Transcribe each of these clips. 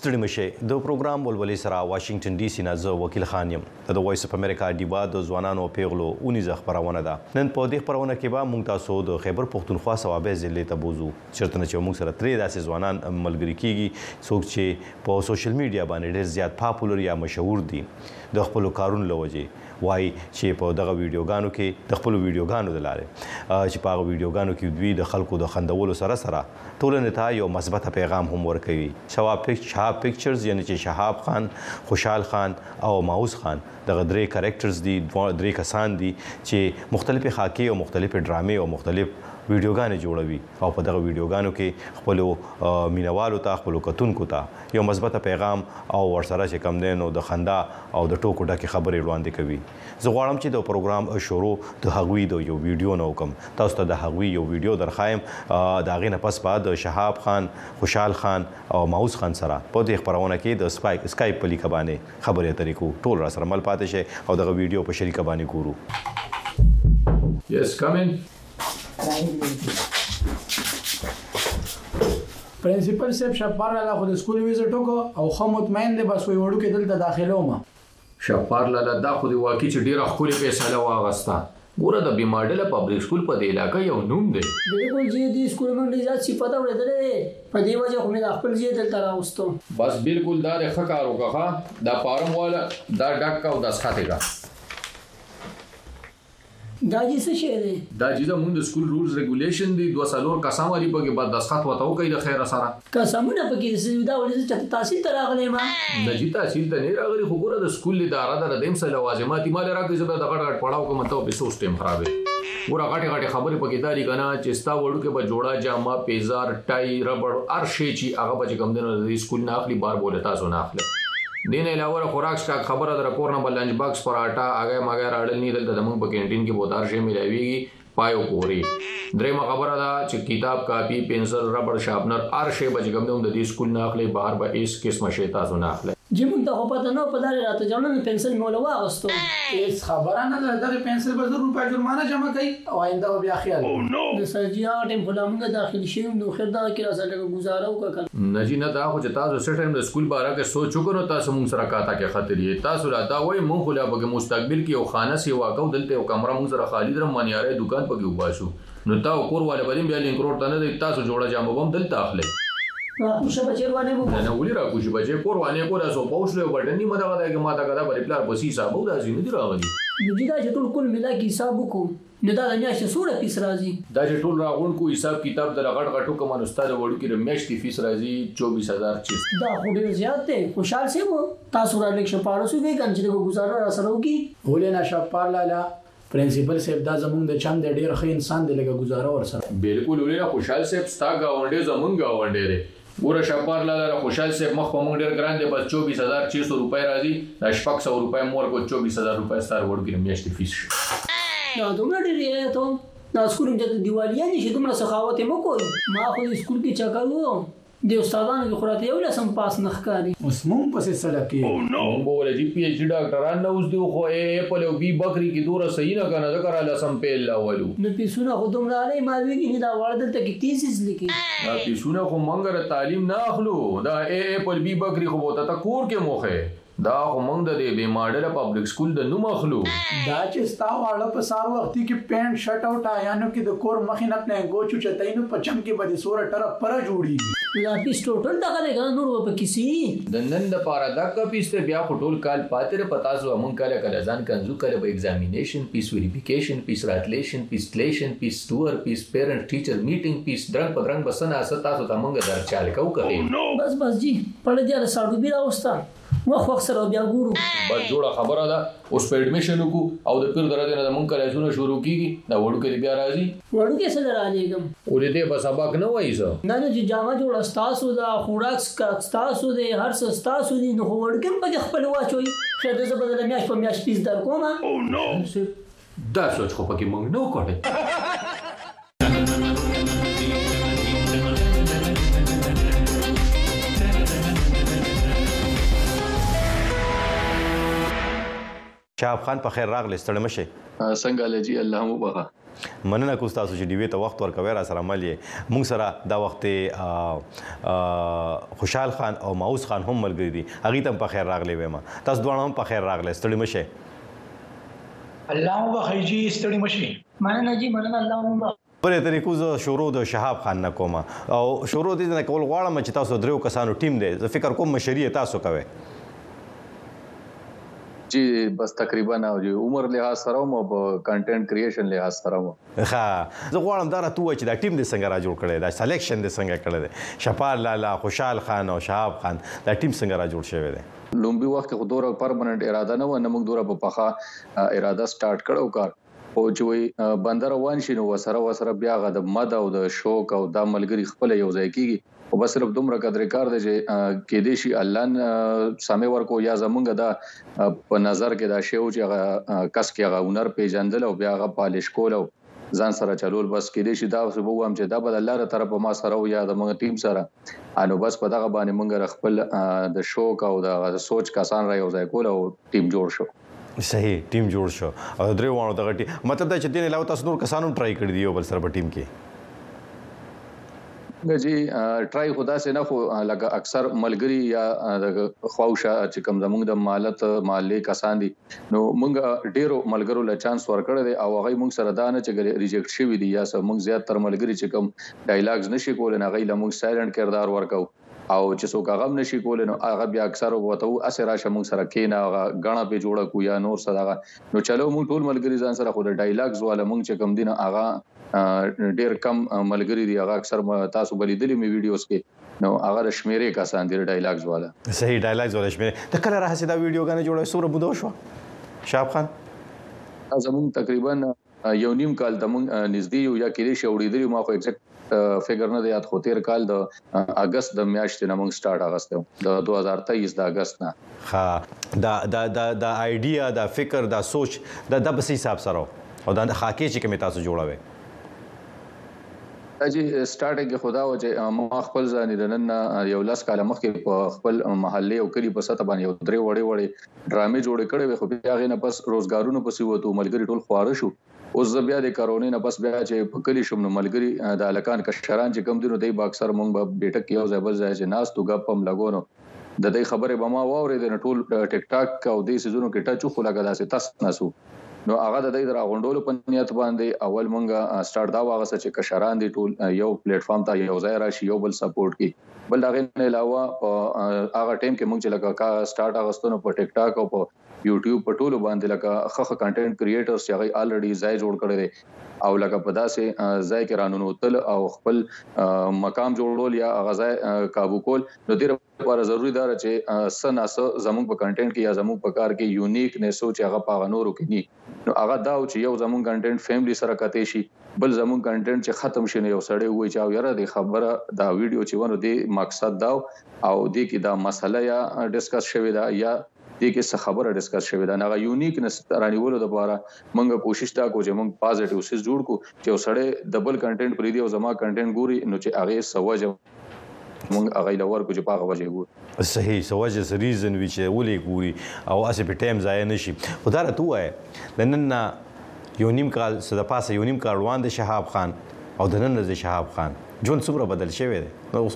ستړي مشه د پروګرام ولولې سره واشنگټن ډي سي نه زه وکیل خان یم د وایس اف امریکا ډیبا د ځوانانو پیغلو اونیزه خبرونه ده نن په دې خبرونه کې به موږ تاسو د خیبر پختونخوا صوابع ضلع ته بوزو چېرته چې موږ سره ترې داسې ځوانان ملګري کیږي څوک چې په سوشل میډیا باندې ډېر زیات پاپولر یا مشهور دي د خپل کارونو لوجه وای چې په دغه ویډیوګانو کې د خپل ویډیوګانو د لارې چې په هغه ویډیوګانو کې دوی د خلکو د خندولو سره ټولنې ته یو مثبت پیغام هم ورکوي شهاب پکچرز یعنی چې شهاب خان خوشحال خان او ماوس خان دغه درې کریکټرز دي درې کسان دي چې مختلفې خاکې او مختلفې ډرامې او مختلف ویډیوګانې جوړوي او په دغه ویډیوګانو کې خپل مینوالو ته خپل کتونکو ته یو مثبت پیغام او ورسره چې کم دی نو د خندا او د ټوکو ډکې خبرې وړاندې کوي زه غواړم چې د پروګرام شروع د هغوی د یو ویډیو نه وکم تاسو ته د هغوی یو ویډیو درخوایم د هغې نه پس بعد شهاب خان خوشحال خان او ماوس خان سره په دې خپرونه کې د سکایپ په لیکه باندې خبرې اترې کوو ټول را سره مل پاتې شئ او دغه ویډیو په شریکه باندې ګورو Yes, come in. پرنسپل صاحب شپار لاله خو د سکول ویزټ وکړو او خو مطمئن دی بس وی وړو کې دلته داخله ومه شپار لاله دا خو دی واقعي چې ډیره ښکلې فیصله واغسته ګوره د بیماډله پبلک سکول په دې علاقه یو نوم دی بالکل جی دې سکول موږ ډېر زیات صفته اورېدلې په دې وجه خو مې د خپل ځای دلته راوستو بس بالکل دا د ښه کار وکړه دا فارم والا دا ډک کا او دا سخته کا دا جی څه شی دی دا چې د مونږ د سکول رولز ریګولیشن دي 2 سالور قسم والی پکې بعد دسخط وته کوي د خیر سره قسمونه پکې سودا ولې چې تحصیل ته راغلی ما د جی تحصیل ته نه راغلی خو ګوره د سکول اداره د دیم سره لوازمات مال راکې زبر د غټ غټ پړاو کوم ته په سیستم خرابې ګوره غټ غټ خبرې پکې داري کنه چې ستا وړو کې به جوړا جامه پیزار ټای ربړ هر شی چې هغه به کم دنو د سکول نه اخلي بار بوله تاسو نه اخلي دین علاوه خوراک سٹاک خبره در کور نه بل لنچ باکس پراټا اگه مګه راډل نه دلته د موږ په کینټین کې بودار شي ملويږي پایو پوري درېمه خبره دا چې کتاب کاپی پنسل ربړ شارپنر هر شی به کوم د دې سکول نه اخلي بهر به اس قسمه شی تاسو نه اخلي جی مونږ ته خو پته نه په دغه راته جوړنه پنسل مولا واغستو هیڅ خبره نه ده دغه پنسل به 100 روپۍ جرمانه جمع کوي او آینده بیا خیال د سرجیا ټیم خلامږه داخلي شوم نو خیر دا کې راځه لکه گزاره وکړه نه جی نه دا خو چې تاسو سټ ټایم د سکول باره کې سوچ وکړو تاسو مونږ سره کاته کې خطر یې تاسو را دا وای مونږ خلا به مستقبل کې یو خانه سی واکو دلته یو کمره مونږ سره خالد رم منیاره دکان پکې وباسو نو تا کور والے بدیم بیا لینک روډ ته نه تاسو جوړه جامه بم دلته اخلي راکوشه بچی روانه وو نه ولې راکوشه بچی کور وانه کور اسو پوښلو بټن نیمه دا غدا کې ماته غدا بری پلار بسی حساب و دا زینې دی راغلی نو دا چې ټول کل ملا کې حساب وکړو نو دا د میاشتې سوره فیس راځي دا چې ټول راغون کو حساب کتاب در غټ غټو کوم استاد وړو کې د میاشتې فیس راځي 24000 چیز دا خو ډیر زیات دی خوشحال سي وو تاسو را لیک شپاره سو کې کنه چې گزاره را سره وکي ولې نه شپار لاله پرنسپل صاحب دا زمونږ د چم د ډیر ښه انسان دی لکه گزاره ور سره بالکل ولې خوشحال صاحب ستا گاونډي زمونږ گاونډي دی ګوره شپار لاله خوشحال صاحب مخ په مونږ ډیر ګران دی بس 24600 روپۍ راځي دا 600 روپۍ مور کو 24000 روپۍ ستار وړ کې میاشتې فیس شي دا دومره ډیر یې ته دا سکول د دیوالیا نشي دومره سخاوت مو کوي ما خو سکول کې چکلو د استادانو کې خراته یو لسم پاس نخکاری اوس مونږ پسې سره کې مونږ بوله جی پی ایچ ډي ډاکټران نو اوس دی خو اپل او بي بکری کې دوره صحیح نه کنه ذکر لسم پیل لاولو نو پیسونه خو دومره نه ما ویږي دا وړ دلته کې تیسیس لیکي دا پیسونه خو مونږ تعلیم نه اخلو دا اپل بي بکری خو بوته تا کور کې موخه دا خو مونږ د دې بیماډله پبلک سکول د نوم اخلو دا چې ستا واړه په سار وخت کې پینټ شرټ او ټایانو کې د کور مخینه نه ګوچو چتاینو پچم کې بده سوره ټره پر جوړیږي لا پیس ټوټل دا غره نور په کسی د نن د پاره دا کپیس ته بیا ټول کال پاتره پتا سو مونږ کله ځان کنزو کله به ایگزامینیشن پیس ویریفیکیشن پیس راتلیشن پیس تلیشن پیس ټور پیس پیرنٹ ټیچر میټینګ پیس درنګ پدرنګ بسنه استا تاسو ته مونږ در چال کو کوي بس جی پړ دې را ساړو بیا وستا وخت سره بیا ګورو بس جوړه خبره ده اوس په اډمیشن وکړو او د پیر درته نه مونږ کلاسونه شروع کیږي دا وړو کې بیا راځي وړو کې څه راځيګم ولې دې په سبق نه وایي څه نه چې جامه جوړ استاسو دا خوراک استاسو دې هر څه استاسو دې نو وړو کې په خپل واچوي خیر دې زبر د میاش په میاش پیس در کومه او نو دا سوچ خو پکې مونږ نو کوټه شهاب خان په خیر راغلی ستړی مشه څنګه لجی الله مو بخا مننه کوم تاسو چې ډیوې ته وخت ورکوي را سره مل یې موږ سره دا وخت خوشحال خان او ماوس خان هم ملګري دي هغوی ته هم په خیر راغلی وایم تاسو دواړه هم په خیر راغلی ستړي مه شئ الله مو بخیر جی ستړي مه شئ مننه جی مننه الله مو بخیر بلې طریقو زه شروع د شهاب خان نه کوم او شروع دې نه کول غواړم چې تاسو دریو کسانو ټیم دی زه فکر کوم مشري تاسو کوئ جی بس تقریبا عمر لحاظ سره او کنټینټ کریشن لحاظ سره ښه زه غواړم دا راته ووایه چې دا ټیم دې څنګه را جوړ کړی دا سلیکشن دې څنګه کړی دی شفار لالا خوشحال خان او شهاب خان دا ټیم څنګه را جوړ شوی دی لومبي وخت کې خو دوره پرمننت اراده نه و نه موږ دوره په پخا اراده سٹارټ کړو کار او چې وي بندر روان شي نو وسره بیا غد مد او د شوق او د ملګری خپل یو ځای کیږي او بس صرف دومره قدر کار دی چې کې دې شي الله سمې ورکو یا زمونږ دا په نظر کې دا شی او چې کس کې هغه هنر پیژندل او بیا هغه پالیش کول او ځان سره چلول بس کې دې شي دا څه ووم چې دا بل الله تر طرف ما سره او یا د موږ ټیم سره انو بس په دغه باندې موږ خپل د شوق او د سوچ کسان را یو ځای کول او ټیم جوړ شو صحیح ټیم جوړ شو او درې وانه دغه ټیم مطلب دا چې دین علاوه تاسو نور کسانو ټرای کړی دی یو بل سره په ټیم کې جی ټرای خدا سي نه خو لکه اکثر ملګری یا د خواوشه چې کوم زموږ د مالک کسان دي نو موږ ډیرو ملګرو له چانس ورکړی دی او هغه موږ سره دا نه چې ریجیکټ شوی دي یا موږ زیات تر ملګری چې کوم ډایلاګز نشي کولای نه غي له موږ سایلنت کردار ورکاو او چې څوک هغه نشي کولای نو هغه بیا اکثر وته اسه راشه موږ سره کینا غاڼه په جوړه کو یا نور سره نو چلو موږ ټول ملګری ځان سره خو د ډایلاګز والا موږ چې کوم دین هغه ډیر کم ملګری دی هغه اکثر تاسو بلیدلی می ویډیوز کې نو هغه شمیرې کسان دی ډایلاګز والا صحیح ډایلاګز والا شمیرې د کله راځي دا ویډیو غانه جوړه سوره بده شو شهاب خان زمون تقریبا یو نیم کال د مونږ نږدې یو یا کېږي شوړېدلی ما خو ایگزیکټ فګر نه یاد خو تیر کال د اگست د میاشتې نه مونږ سٹارټ اغسته د 2023 د اگست نه ها دا ایډیا دا فکر دا سوچ دا بس حساب سره او دا خاکې چې کوم تاسو جوړاوي اجي سٹارټینګ کې خدا و چې ما خپل ځان نن یو لاس کاله مخکې په خپل محلي او کلی په سطح باندې یو درې وړې ډرامې جوړې کړې وي خو بیا غي نه پس روزګارونو پسې وته ملګری ټول خواره شو اوس بیا د کارونې نه پس بیا چې په کلی شوم نو ملګری د الکان کشران چې کم دینو دی باکسر مونږ به بیٹک یو ځای بل ځای چې ناس تو غپم لګونو د دې خبره به ما واورې د ټول ټیک ټاک او د سيزونو کې ټچو خو لګا داسې تاسو نسو نو هغه د دې راغونډولو په نیت باندې اول مونږه سٹارټ دا واغسه چې کشران دي ټول یو پلیټ فارم ته یو ځای راشي یو بل سپورټ کی بل دغه نه علاوه هغه ټیم کې مونږ چې لکه کا سٹارټ اغستونو په ټیک ټاک او په یوټیوب په ټولو باندې لکه خخ کنټینټ کریئټرز چې هغه الریډي ځای جوړ کړی دی او لکه په داسې ځای کې رانونو تل او خپل مقام جوړول یا غزا کابو کول نو ډیر لپاره ضروری ده چې سناس زموږ په کنټینټ کې یا زموږ په کار کې یونیک نه سوچ هغه پاغ نورو کې ني نو هغه دا چې یو زموږ کنټینټ فیملی سره کته شي بل زموږ کنټینټ چې ختم شي یو سړی وای چې یاره د خبره دا ویډیو چې ونه دی مقصد دا او دی کې دا مسله یا ډیسکس شوی دا یا دې کې څه خبره ډیسکس شوې ده نه یونیکنس رانیولو لپاره موږ کوشش تا کو چې موږ پازټیو سیس جوړ کو چې وسړې ډبل کنټینټ پرې دی او زما کنټینټ ګوري نو چې هغه سوجه موږ هغه لور کو چې پاغه وجه ګور صحیح سوجه ریزن وچ ولې ګوري او اسه په ټایم ځای نشي خدای راته وای نن یو نیم کال صد پاسه یو نیم کال روان د شهاب خان او د نن د شهاب خان جون څومره بدل شوی دی نو اوس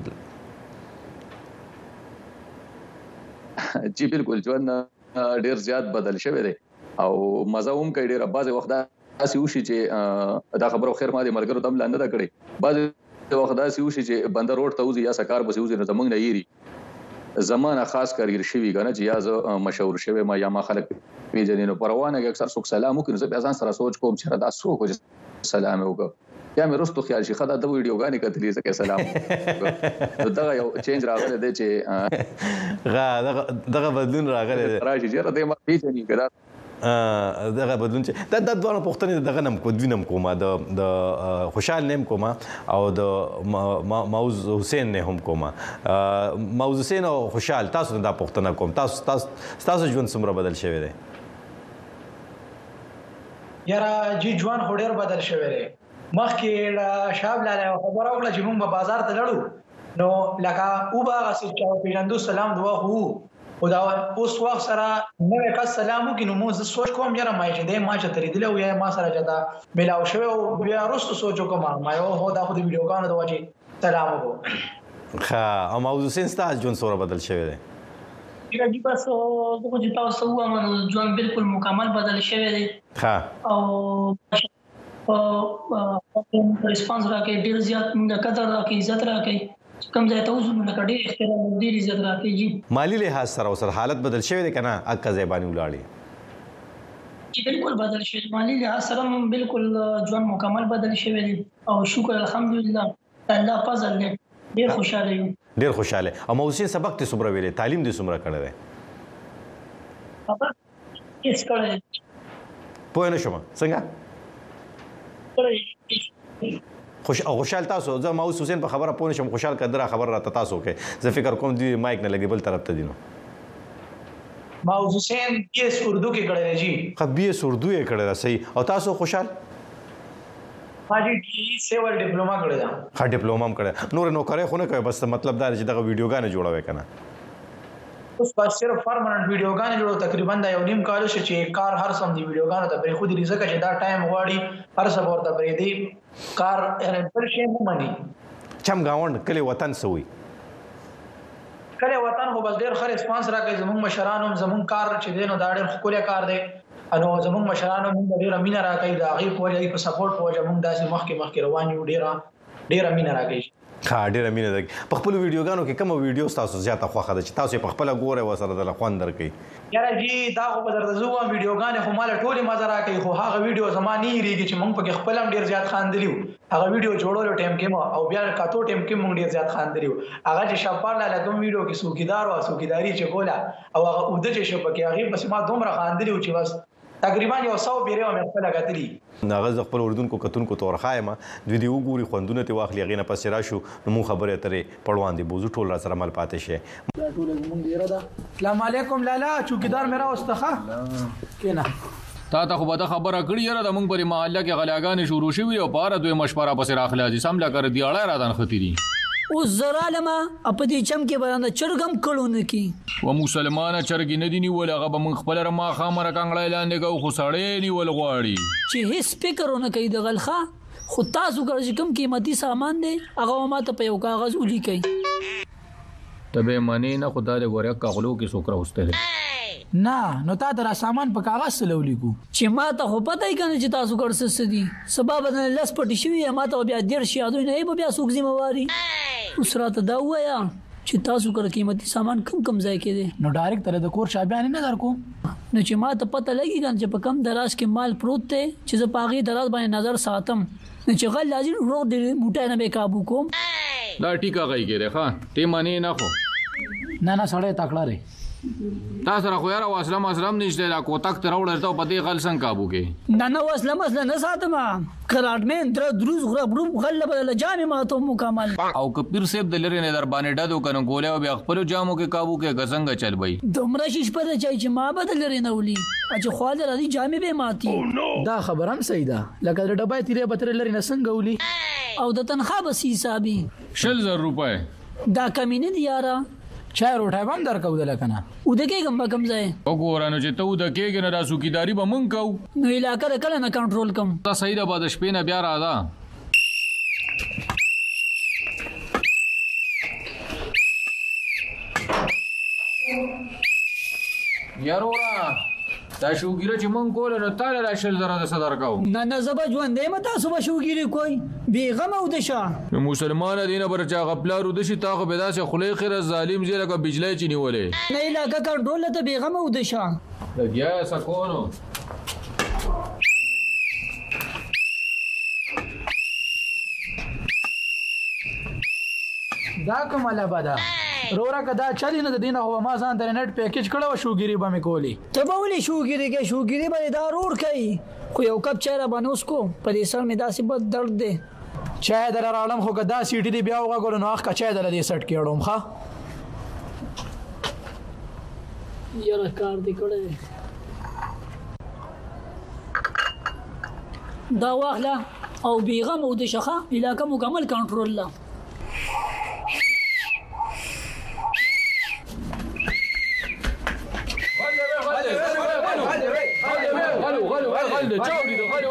جی بالکل ژوند ډیر زیات بدل شوی دی او مزه هم کوي ډیر بعض وخت داسې وشي چې دا خبرو خیر ما دي ملګرو تم لاندې دا کړي بعض وخت داسې وشي چې بندر روډ ته وځي یا سکار بس وځي نو زمونږ نه یری زمانہ خاص کارګر شوی کنه چې یا مشهور شوی ما یا ما خلک پیژنې نو پروانه کې اکثر څوک سلام وکړي زه ځان سره سوچ کوم چې دا څوک سلام وکړه یا مې رستو خیال شي خدای د ویډیو غانې کتلې زکه سلام دا یو چینج راغلی دی چې دغه بدلون راغلی دی راشي چې راته ما پیژنې کړه دغه بدلون چې دا دوه پوښتنې دغه نم کو دوینم کومه د خوشحال نیم کومه او د موز حسین نه هم کومه موز حسین او خوشحال تاسو دا پوښتنه کوم تاسو ژوند څومره بدل شوی دی یاره جی ژوند خو ډیر بدل شوی دی مخکې شاب لاله خبره وکړه چې موږ په بازار ته لړو نو لکه او با غسی چې پیژندو سلام دعا هو او دا اوس وخت سره نو کا سلام وکړو نو زه سوچ کوم یاره ما چې د ما چې ترې دی او یا ما سره جدا ملاو شوی او بیا وروسته سوچ کوم ما یو هو دا خو د ویډیوګانو د وجه سلام وکړو ها او موضوع سین ستاسو جون سره بدل شوی دی جی بس دغه چې تاسو وایم ژوند بالکل مکمل بدل شوی دی ها او ریسپانس راکې ډیر زیات موږ قدر راکې عزت راکې کم ځای ته اوسو نو کډې احترام ډیر عزت راکې جی مالی لحاظ سره حالت بدل شوی دی کنه اکه زبانی ولاړی جی بالکل بدل شوی مالی لحاظ سره بالکل ژوند مکمل بدل شوی دی او شکر الحمدلله الله فضل دی ډیر خوشاله یم ډیر خوشاله او موسی سبق ته صبر ویلې تعلیم دې صبر کړی دی بابا هیڅ کړی پوه نه شوم څنګه خوشحال تاسو زه ماوس حسین په خبره پوه نشم خوشحال کدره خبر راته تاسو کې زه فکر کوم دی مایک نه لګي بل طرف ته دینو ماوس حسین بیس اردو کې کړی جی خبيس اردو یې کړی صحیح او تاسو خوشحال حاجی ډي سیول ډیپلوما کړی دا ها ډیپلوما هم کړی نور نو کرے خو نه کوي بس مطلب دا چې دغه ویډیوګانې جوړوي کنه اوس په صرف پرمننت ویډیوګانې جوړو تقریبا دا یو نیم کال شي چې کار هر سم دی ویډیوګانو ته پرې خو دې ځکه چې دا ټایم غواړي هر څه ورته پرې دی کار پر شي نه مانی چم گاوند کله وطن سوي کله وطن خو بس ډېر خر ریسپانس راکړي زموږ مشرانو زموږ کار چې دینو دا ډېر خپل کار دی انو زموږ مشرانو موږ ډېر امینه راکړي دا غي په وجه په سپورټ په وجه موږ داسې مخکې روان یو ډېر امینه راکړي ها ډېر مینه ده په خپل ویډیوګانو کې کوم ویډیو تاسو زیاته خوښه ده چې تاسو په خپل ګوره وسره د خوان درکې یاره جی دا خو په درته زو ویډیوګانې خو مال ټولې مزه راکړي خو هغه ویډیو زماني ریږي چې موږ په خپل هم ډېر زیات خاندلیو هغه ویډیو جوړولو ټیم کې او بیا کاتو ټیم کې موږ ډېر زیات خاندلیو هغه چې شپږ لاله کوم ویډیو کې سوکیدار او سوکیداری چې کوله او هغه اوده چې شپکه هغه بس ما دومره خاندلیو چې بس تقریبا یو 100 بیره مې خپل غتلی ناغه خپل اردن کو کتون کو تورخای ما دوی دی وګوري خوندونه ته واخلي غینه پس راشو نو خبره ترې پړوان دي بوزو ټول را سره مل پاتې شي ټول زمونږ ډیره ده السلام علیکم لالا چوکیدار میرا واستخه کینا تا ته خو به خبره کړی یاره د مونږ پرې محله کې غلاګانې شروع شوې او پاره دوی مشوره پسې راخلا دي سم لا کړ دی اړه را دان ختی دي او زرالما اپدې چم کې باندې چرګم کړونه کی و مسلمانه چرګ نه دي نیول هغه به مونږ خپل رما خامره کانګړای لاندې کو خو سړې نیول غواړي چې هیڅ فکرونه کوي د غلخه خو تاسو ګرځي کوم قیمتي سامان دی هغه ماته په یو کاغذ ولیکي تبه معنی نه خدای دې ګوریا کاغلو کې سوکرا وسته نه نو تا در سامان په کاغذ سره ولیکو چې ماته خو پته یې کنه چې تاسو ګرځس دي سبب نه لس پټی شوی ماته بیا ډیر شي اده نه بیا سوق ذمہواری اوس راته دا وایا چې تاسو کړه قیمتي سامان کم ځای کې دي نو ډایرکټ تر د کور شابه نه درکو نو چې ماته پته لګی کنه چې په کم دراز کې مال پروت دی چې زه پاغي دراز باندې نظر ساتم نو چې غل لازم روغ دی موټه نه به قابو کوم دا ټیکا غي ګره ښا ته معنی نه خو نه سړی تکړه ری تاسو را خو یاره واسلام نشته لا کو تک تر وړل ته په دې غل څنګه قابو کې نه واسلام نه ساتم کراټمن در دروز غرب غل بدل جامې ماته مکمل او کپیر سیب د لری نه در باندې ډادو کنه ګولې او بیا خپل جامو کې قابو کې غزنګ چل وای دومره شیش پر چای چې ما بدل لري نه ولي چې خواله راځي جامې به ماتي دا خبرم صحیح ده لکه د ډبای تیرې بتر لري نه څنګه ولي او د تنخواه به حسابي 6000 روپے دا کمینه دی یاره چای روټای بم درکو د لکنه او د کې کم ځای وګورانو چې ته د کېګ نه راسو کیداری به مونږ کو نو علاقه کله نه کنټرول کم تا صحیح ده بعد شپې نه بیا راځه یارورا دا شوګیره چې مونږ کول نو تعالی راشل زره د صدر کو نه زبا ژوند دی متا صبح شوګیره کوئی بیغم او دشا مسلمان دینه برچا غپلارو دشي تاغه بداسه خلی خیر ظالم زیره کا بجلی چنیولې نه علاقه کنټرول ته بیغم او دشا لګیا سکونو دا کومه بدا رورا کدا چلی نه د دینه هو ما ځان د نت پیکیج کړو شوګيري به مې کولی ته به ولې شوګيري کې شوګيري به دا رور کوي خو یو کپ چای را باندې اوس کو په دې سر مې داسې بد درد دی چای در راړم خو کدا سیټي دی بیا وګورم نو اخ کا چای در دې سټ کېړم ښا یاره کار دې کړی دا واخله او بیغم او د شخه علاقه مکمل کنټرول لا غل دی چاودي د غل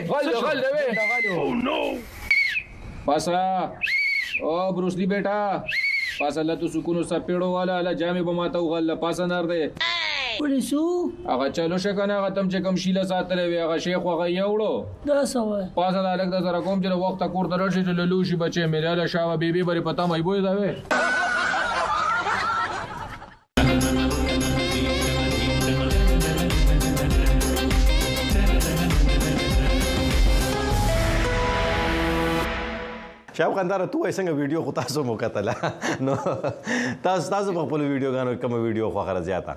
وې پاسا او بروسلی بیٹا پاسا الله تو سکونو سپېړو والا الله جامې به ماته وغل پاسا نار دی پولیسو هغه چلو شکنه هغه تم چې کوم شیله ساتلې وي هغه شیخ هغه یوړو دا سوای پاسا د الګ د سره کوم چې وخت کور درشي چې لولوشي بچي مې له شاوه بیبي بری پتا مې بوې دا وې شاب خاندار ته وای څنګه ویډیو خو تاسو مو کتله نو تاسو په خپل ویډیو غانو کوم ویډیو خو خره زیاته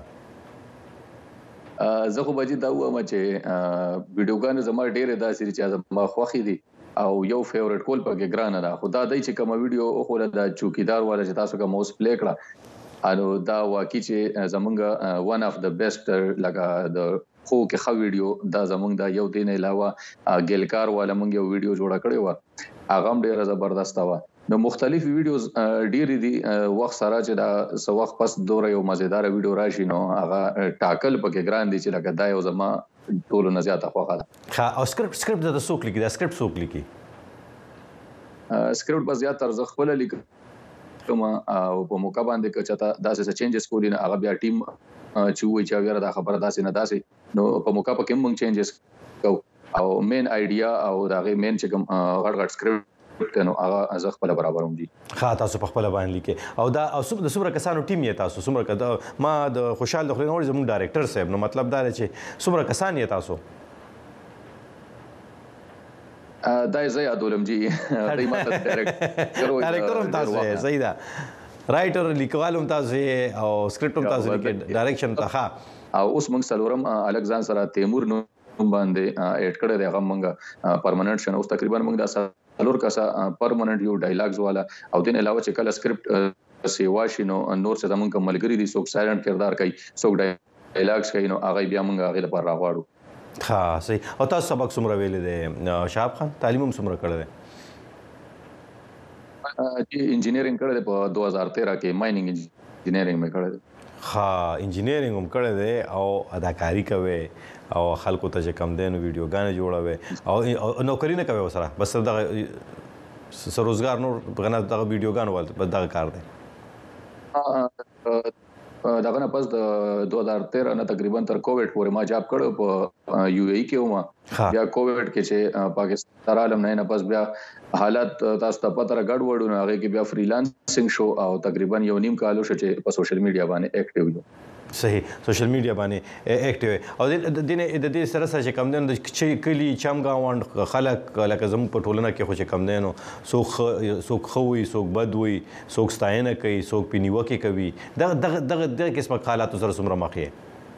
زه خو بجې دا وایم چې ویډیو غانو زما ډېر داسې چې زما خوخي دي او یو فیورټ کول پکې ګرانه ده خدا دای چې کوم ویډیو خو د چوکیدار والا چې تاسو کوم اوس پلی کړه انو دا واقعي چې زمونږ ون اف د بیسټ لکه د خو کې خو ویډیو دا زمونږ د یو دین علاوه ګلکار والا مونږ یو ویډیو جوړ کړی و هغه هم ډیره زبردست و نو مختلف ویډیوز ډیری دي وخت سره چې دا سو وخت پس دوره یو مزیدار ویډیو راشي نو هغه ټاکل پکې ګران دي چې لکه دا یو زما ټول نه زیاته خوخه ده ها او سکرپټ د څوک لیکي دا سکرپټ څوک لیکي سکرپټ بس زیات تر زه خپل لیکم او په موقع باندې چې تا داسې چینجز کولین هغه بیا ټیم چې وایي چې غیر دا خبره داسې نه داسې نو په موقع په کوم چینجز کو او مین آیډیا او دا غي مین چې کوم غړ سکرپټ نو هغه از خپل برابروم دي ها تاسو په خپل باندې لیکي او دا او د څومره کسانو ټیم یې تاسو څومره کده ما د خوشحال د خلینور زموږ ډایرکټر صاحب نو مطلب دا دی چې څومره کسان یې تاسو دا زه یادولم جی دای ماته ډایرکټر هم تاسو صحیح ده رائټر لیکوالم تاسو او سکرپټ هم تاسو لیکي ډایرکشن ته ها او اوس موږ څلورم الکسان سره تیمور نو باندې اډ کړی دی هغه موږ پرمننت شنه اوس تقریبا موږ دا څلور کسا پرمننت یو ډایلاګز والا او دین علاوه چې کله سکرپټ سیوا شنو نور څه زمونږ ملګری دي څوک سایلنت کردار کوي څوک ډایلاګز کوي نو هغه بیا موږ هغه لپاره راغواړو ها صحیح او تاسو سبق څومره ویلې دي شهاب خان تعلیم هم څومره کړی دی چې انجینیرینګ کړی دی په 2013 کې ماینینګ انجینیرینګ مې کړی دی ها انجینیرینګ هم کړی دی او اداکاری کوي او خلکو ته چې کم دین ویډیوګانې جوړوي او نوکری نه کوي وسره بس دغه روزګار نور غنه دغه ویډیوګانو ول دغه کار دی دغه نه پس د 2013 نه تقریبا تر کووډ پورې ما جاب کړو په یو ای کې ومه بیا کووډ کې چې پاکستان عالم نه پس بیا حالت تاسو ته پته راګډ وډو نه هغه کې بیا فریلانسینګ شو او تقریبا یو نیم کالو چې په سوشل میډیا باندې اکټیو یو صحیح سوشل میډیا باندې اکټیو او د دې سره چې کم دین د کلی چمګاوند خلک لکه زموږ په ټولنه کې خو چې کم دینو څوک خوي څوک بد وي څوک ستاینه کوي څوک پینیوکي کوي دغه قسمه حالات سره څومره مخ یې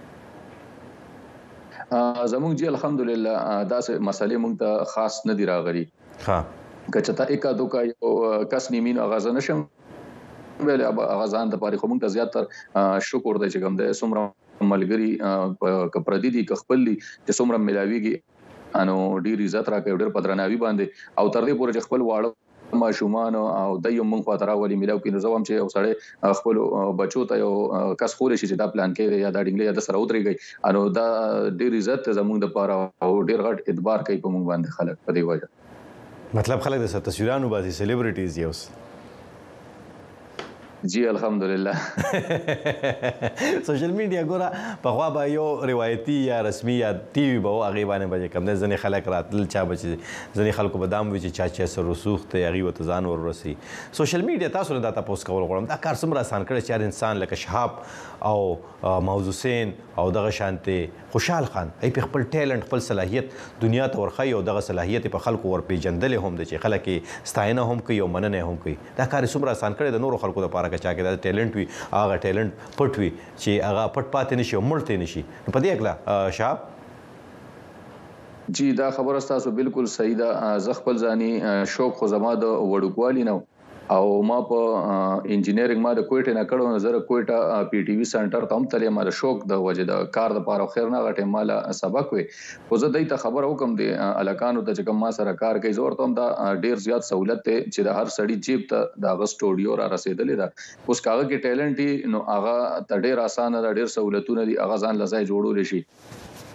زموږ جی الحمدلله داسې مسلې موږ ته خاص نه دی راغلي ها کچته اکا دوکا یو کس نیمین اغاز نشم ویل اغازان د پاره کوم ته زیاتره شکر دی چې کوم د سمره ملګری کپردي دي خپل دي چې سمره ملاويږي انو ډیر عزت راکې ډیر پدرناوي باندې او تر دې پورې خپل واړه ما شومان او د یو مونږ خاطر ولې ملاو کې نظام چې او سړی خپل بچو ته یو کس خور شي چې دا پلان کې یا دا ډنګلې یا د سره ودرېږي انو دا ډیر عزت زموږ د پاره او ډیر غټ اعتبار کوي په مونږ باندې خلک په دې وجه مطلب خلک د تصویرانو باسي سلیبریټیز یوس جی الحمدلله سوشل میډیا ګوره په خوا به یو روایتي یا رسمي یا ټي وي به هغې باندې به کم دی ځینې خلک راتلل چا به چې ځینې خلکو به دا هم وي چې چا سره رسوخ دی هغې ورته ځان وررسي سوشل میډیا تاسو نه دا تپوس کول غواړم دا کار څومره اسان کړی چې هر انسان لکه شهاب او موز حسین او دغه شانتې خوشحال خان ای په خپل ټیلنټ خپل صلاحیت دنیا ته ورخی او دغه صلاحیت په خلکو ورپېژندلې هم دی چې خلک یې ستاینه هم کوي او مننه هم کوي دا کار څومره اسان کړی د نورو خلکو لپاره که چا کې دا ټیلنټ وي هغه ټیلنټ پټ وي چې هغه پټ پاتې نشي او مړ نشي په دې اکلا شهاب جی دا خبره تاسو بالکل صحیح ده زه خپل ځاني شوق خو زما د وړوکوالي نه او ما په انجینیرینګ ما د کوټه نه کړو نظر کوټه پی ټي وی سنټر ته هم تلې ما د شوق د وجه د کار د پاره خیر نه غټه مال سبق وي خو زه دای ته خبر وکم دي الکانو ته چې کوم ما سره کار کوي زور ته هم دا ډیر زیات سہولت ته چې د هر سړی جیب ته د سټوډیو را رسیدلې ده اوس کاغه کې ټیلنټ نو هغه ډیر اسانه ده ډیر سہولتونه دي هغه ځان لځای جوړول شي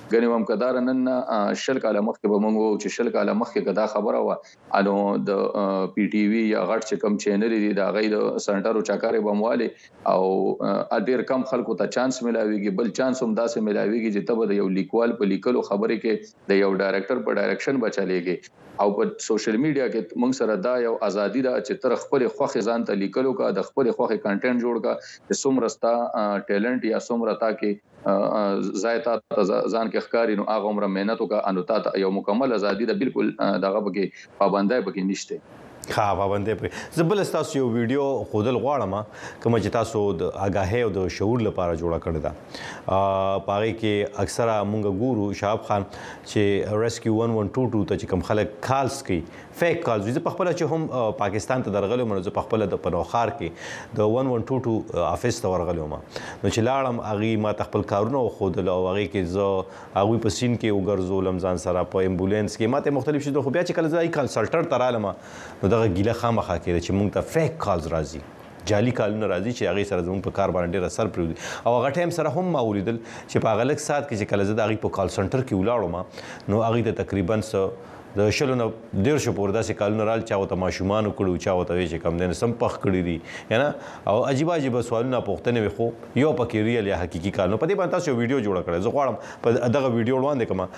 غنی هم کدار نن شل کاله مخکې به مونږ چې شل کاله مخکې کدا خبره و انو د پی ټی وی یا غټ چې کم چینل دي دا غي د سنټرو چاکارې بمواله او ډیر کم خلکو ته چانس ملاويږي بل چانس هم داسې ملاويږي چې تب د یو لیکوال په لیکلو خبرې کې د یو ډایرکټر په ډایرکشن بچلېږي او په سوشل میډیا کې موږ سره دا یو ازادي ده چې تر خپل خوخه ځان ته لیکلو کا د خپل خوخه کنټینټ جوړ کا د سومرستا ټیلنټ یا سومرتا کې زایتا ځان کې ښکاری نو هغه عمر مهنت او کا انوتا یو مکمل ازادي ده بالکل دغه بګي پابندای بګي نشته ها پابندې په زبل تاسو یو ویډیو خودل غواړم کوم چې تاسو د آگاهي او د شعور لپاره جوړه کړی دا پاره کې اکثره مونږ ګورو شهاب خان چې ریسکیو 1122 ته چې کوم خلک کالز کوي فیک کالز زه په خپل چې هم پاکستان ته درغلو منځ په خپل د پنوخار کې د 1122 افیس ته ورغلو ما نو چې لاړم اغي ما خپل کارونه خودل او اغي کې زه اغوی په سین کې وګرځولم ځان سره په امبولانس کې ماته مختلف شي خو بیا چې کله ځای کنسلټر ترالم نو دغه ګیله خامخا کړي چې مونږ ته فیک کالز راځي جعلي کالونه راځي چې هغه سره زموږ په کار باندې ډېر اثر پرېږدي او هغه ټایم سره هم ما ولیدل چې په هغه لږ ساعت کې چې کله زه د هغې په کال سنټر کې ولاړم نو هغې ته تقریبا د شلو نه 150 پورې داسې کالونه رال چا ورته ماشومانو کړي چا ورته وایي چې کم دی سم پخ کړي دي نه او عجیبه عجیبه سوالونه پوښتنې وي خو یو پکې ریل یا حقیقي کال نو په دې باندې تاسو یو ویډیو جوړه کړئ زه غواړم په دغه ویډیو وړاندې کړم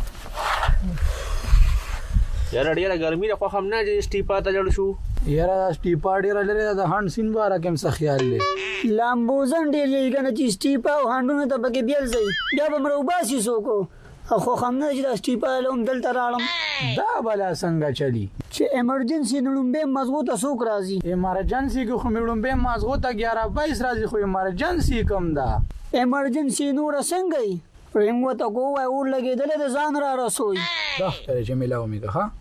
یاره ډیره ګرمي ده خو هم نه چې سټیپا ته جوړ شو یاره دا سټیپا ډیره لري د هاند سین باره کوم څه خیال لري لامبوزن ډیر یې کنه چې سټیپا او هاندونه ته پکې بیل ځي بیا به مرو باسي سوکو خو هم نه چې دا سټیپا لوم دلته راړم دا بلا څنګه چلی چې ایمرجنسي نړمبه مضبوطه سوک راځي ایمرجنسي کې خو نړمبه مضبوطه 11-22 راځي خو ایمرجنسي کم ده ایمرجنسي نور څنګه پرېمو ته کوه اور لګیدل د ځان را رسوي دا تر جمیله امیده ها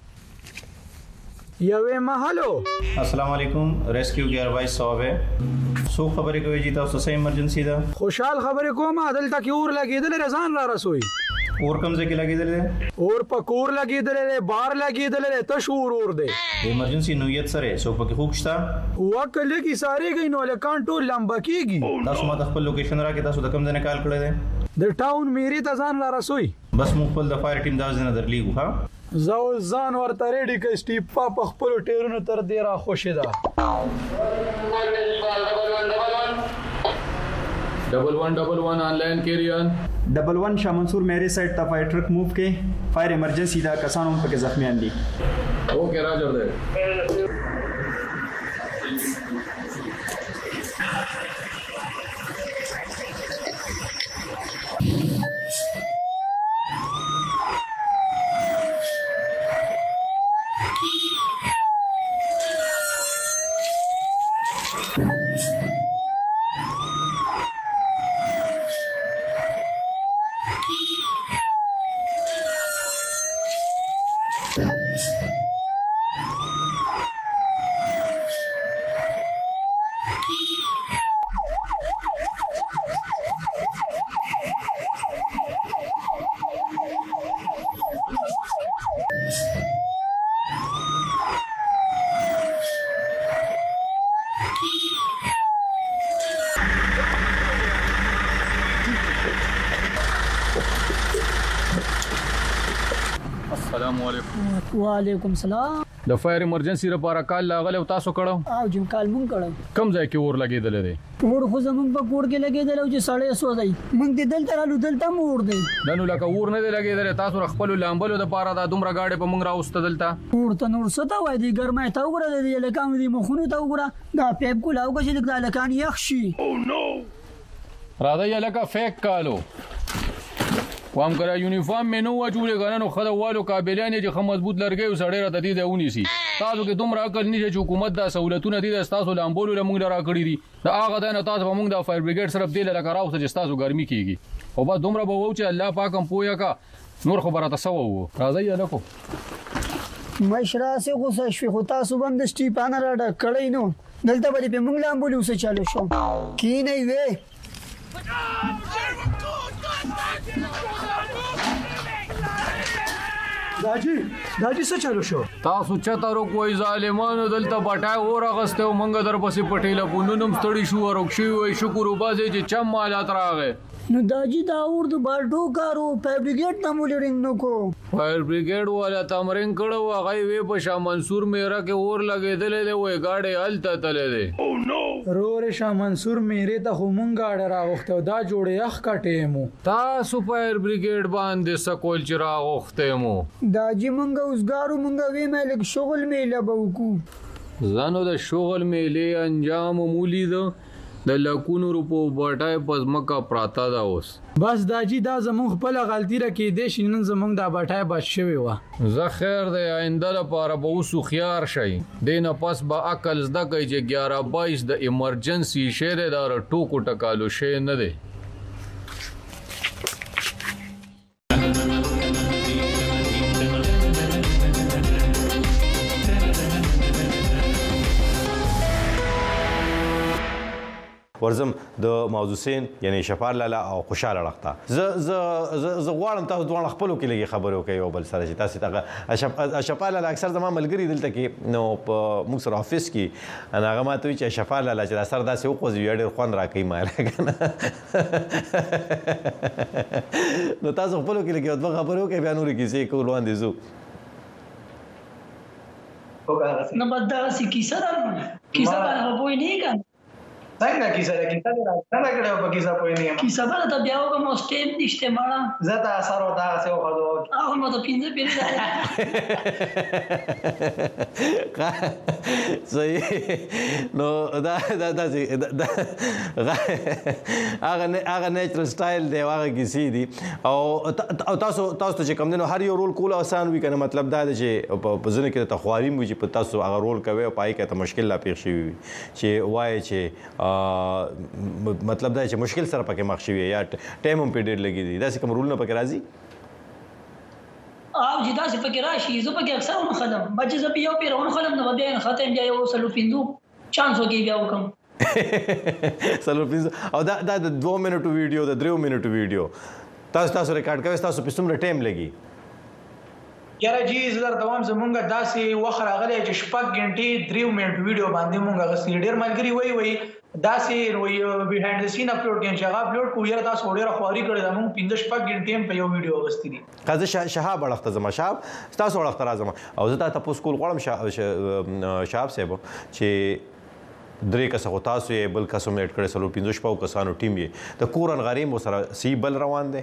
یوه محلو السلام علیکم ریسکیو 1122 صاحب سو خبرې کوي چې تاسو څه ایمرجنسي ده خوشحال خبرې کوم دلته کې اور لګیدل رضان را رسوي اور کم ځای کې لګیدل دي اور په کور لګیدل دي بار لګیدل دي تشور اور دي ایمرجنسي نویت سره سو پکې خوښ شته وکړه کې ساري گئی نو لکان ټول لمبا کیږي تاسو ما خپل لوکیشن راکې تاسو د کم ځای نه کال کړی دی د ټاون میری ته ځان را رسوي بس مو خپل د فایر ټیم دا ځنه درلیږو ها زو ځان ورته ریډي کې سټیپا په خپل ټیرونو تر دی را خوشی ده 1111 آنلاین کیریان 11 شاه منصور میری سایت ته فایر ټرک موو کې فایر ایمرجنسي دا کسانو په زخمیان دي اوکے راجر ده السلام علیکم وعلیکم السلام د فایر ایمرجنسي لپاره کال لاغله تاسو کړو او جن کال مونږ کړو کم ځای کې اور لګیدل دي اور خو زمونږ په کور کې لګیدل او چې سړی سوځي مونږ دې دلته رالو دلته مور دی نن لکه اور نه دی لګیدل تاسو خپل لامبلو د پاره دا دومره گاډي په مونږ راوست دلته اور ته نور ستا وای دی ګرمه تا وګوره دی لکان دی مخونو تا وګوره دا پیپ کو لاو چې د لکان یخ شي او نو راځي لکه فیک کالو وام کرا یونیفارم مې نو واجولې غننو خدوالو قابلیت چې خه مضبوط لرګي وسړې را تدې دیونی سي تاسو کې دومره عقل نشي چې حکومت دا سہولتونه دي تاسو لامبولو لمونږ را کړی دي دا هغه د تاسو په مونږ د فایر بریګیډ سره بدیل لکه راوخه چې تاسو ګرمي کیږي او بس دومره به وو چې الله پاک هم پویا کا نور خبره تاسو وو راځي لکه مشرا سه غوسه شوي خو تاسو باندې سټیپان را ډک کړی نو دلته به په مونږ لامبولو سره چالو شو کی نه وې داجی څه چالو شو تاسو چتارو کوئی ظالمانو دلته بټای اور غسته او منګ در پسې پټیله پونونم ستړي شو او شي وي شکر وباسي چې چم مالات راغې نو داجی دا اور د بالټو کارو فیبریکیټ ته مولرینګ نو کو فایر بریګیډ والا تمرین کړو هغه وی په شاه منصور میرا کې اور لګېدلې دی وې گاډي الته تلې دی رور شاه منصور میرے ته خو مونږ اړه راوخته دا جوړې اخ کټې مو تاسو فایر بریګیډ باندې سکول چې راغوخته مو داجی مونږ اوسګارو مونږ وی مې شغل میله بوکو زانو د شغل میلې انجام مولی دو د لکونو روپو بټای پس مکه پراتا دا اوس بس داجی دا زمون خپل غلطی را کې دې شینن زمونږ د بټای بچ شوی و زه خیر دی آینده لپاره به اوسو خيار شي دینه پس به عقل زده کوي چې 11-22 د ایمرجنسي شهره دار ټوکو ټکالو شي نه دی ورزم د معوذ حسین یعنی شفار لالا او خوشاله لغتا ز غواړم تاسو دوه خپلو کې لګي خبرو کوي او بل سره چې تاسو ته شفار لالا اکثر زما ملګری دلته کې نو په موږ سره افیس کې انا هغه ماته وی چې شفار لالا چې سر داسې وقوځي ډېر خوان راکې مال کنه نو تاسو خپلو کې لګي دوه خبرو کوي بیا نور کیسې کول وړاندې زو نو بدا سی کیسه باندې وای نه کنه څنګه کیسه ده کیسه ده څنګه کړو په کیسه پوي نه کیسه به ته بیا وګم او سټیم نشته ماړه زدا اثر وتا څه وخدو هغه مو ته پینځه صحیح نو دا هغه نیچرل سټایل دی هغه کیسې دي او تاسو چې کوم دنو هر یو رول کول آسان وي کنه مطلب دا دی چې په ځنه کې ته خواري مو چې په تاسو هغه رول کوي او پای کې ته مشکل لا پیښ شي چې وای چې مطلب دا چې مشکل سره پکې مخ شي یا ټایم هم په ډېر لګي دي دا څه کوم رول نه پکې راځي او چې دا څه پکې راشي زه پکې اکثر نه خدم بچ زه په یو پیرونه خدم نه بیا نه ختم بیا یو سلو پیندو چانس وګي بیا وکم سلو پیندو او دا د 2 منټو ویډیو د 3 منټو ویډیو تاسو ریکارډ کوي تاسو په څومره ټایم لګي یاره جی زر دوام زمونږه داسې وخت راغلی چې شپږ غنټې 3 منټ ویډیو باندې مونږه غسي ډېر ملګری وای داسې بیهایند د سین اپلوډ کین چې هغه اپلوډ کو یاره تاسو ډېر خواري کړی دا مونږ 15 شپږ غنټې په یو ویډیو غستې دي قضا شهاب اړخته زما شهاب تاسو اړخته راځم او زه تاسو کول غواړم شهاب صاحب چې درې کسه تاسو یې بل کسو مېټ کړی سلو 15 شپږ کسانو ټیم یې د کورن غریم سره سی بل روان دی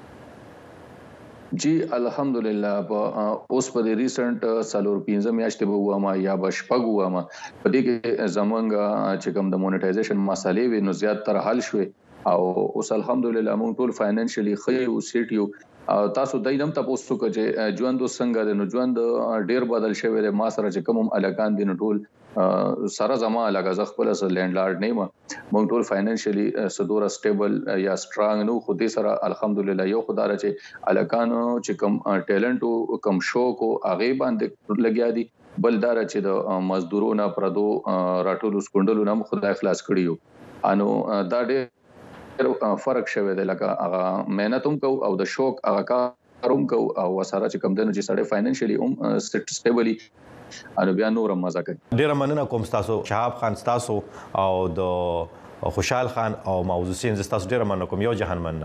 جی الحمدلله اوس په ریسنت سالور 15 میاشتې به وامه یا بشپګ وامه په دې کې زمونږ چې کوم د مونټایزیشن مسالې وي نو زیات تر حل شوي او اوس الحمدلله مونږ ټول فاینانشلی خې او سیټ یو تاسو داینم تاسو کو چې ژوند څنګه د ژوند ډیر بدل شوی دی ما سره چې کوم الکان دي نو ټول سره زما لګا ز خپل سره لینډلارډ نه مونږ ټول فاینانشلی سدور سټیبل یا سترانګ نو خو دې سره الحمدلله یو خدای چې الکانو چې کوم ټیلنټ او کوم شوق او هغه باندې لګیا دي بلدار چې د مزدورونو پردو راټول سکوندلو نام خدای خلاص کړیو انو دا ډېر فرق شوی دی لکه هغه مهنت هم کو او د شوق هغه کاروم کو او سره چې کوم دنه چې سړی فاینانشلی هم سټیبلی انو بیا نور مزه کوي ډیر مننه کوم تاسو شهاب خان تاسو او د خوشحال خان او معوذ حسین تاسو ډیر مننه کوم یو جهان مننه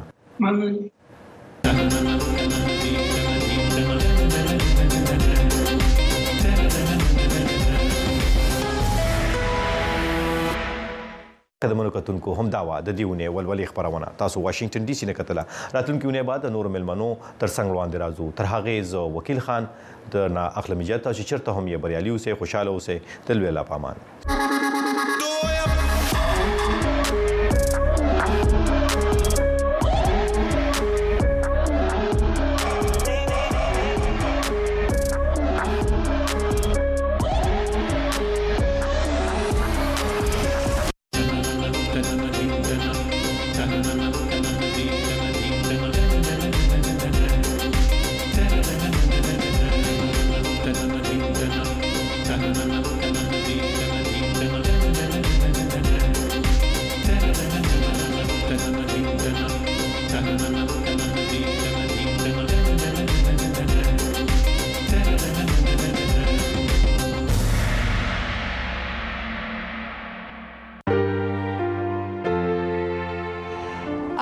قدمونو کتونکو هم داوا د دیونه ولولي خبرونه تاسو واشنگټن ډي سي نه کتله راتلونکي ونه بعد نور ملمنو تر څنګ وړاندې راځو تر هغه ز وکیل خان د نا اقلمیت چې چرته هم یې بریالي اوسه خوشاله اوسه تل ویلا پامان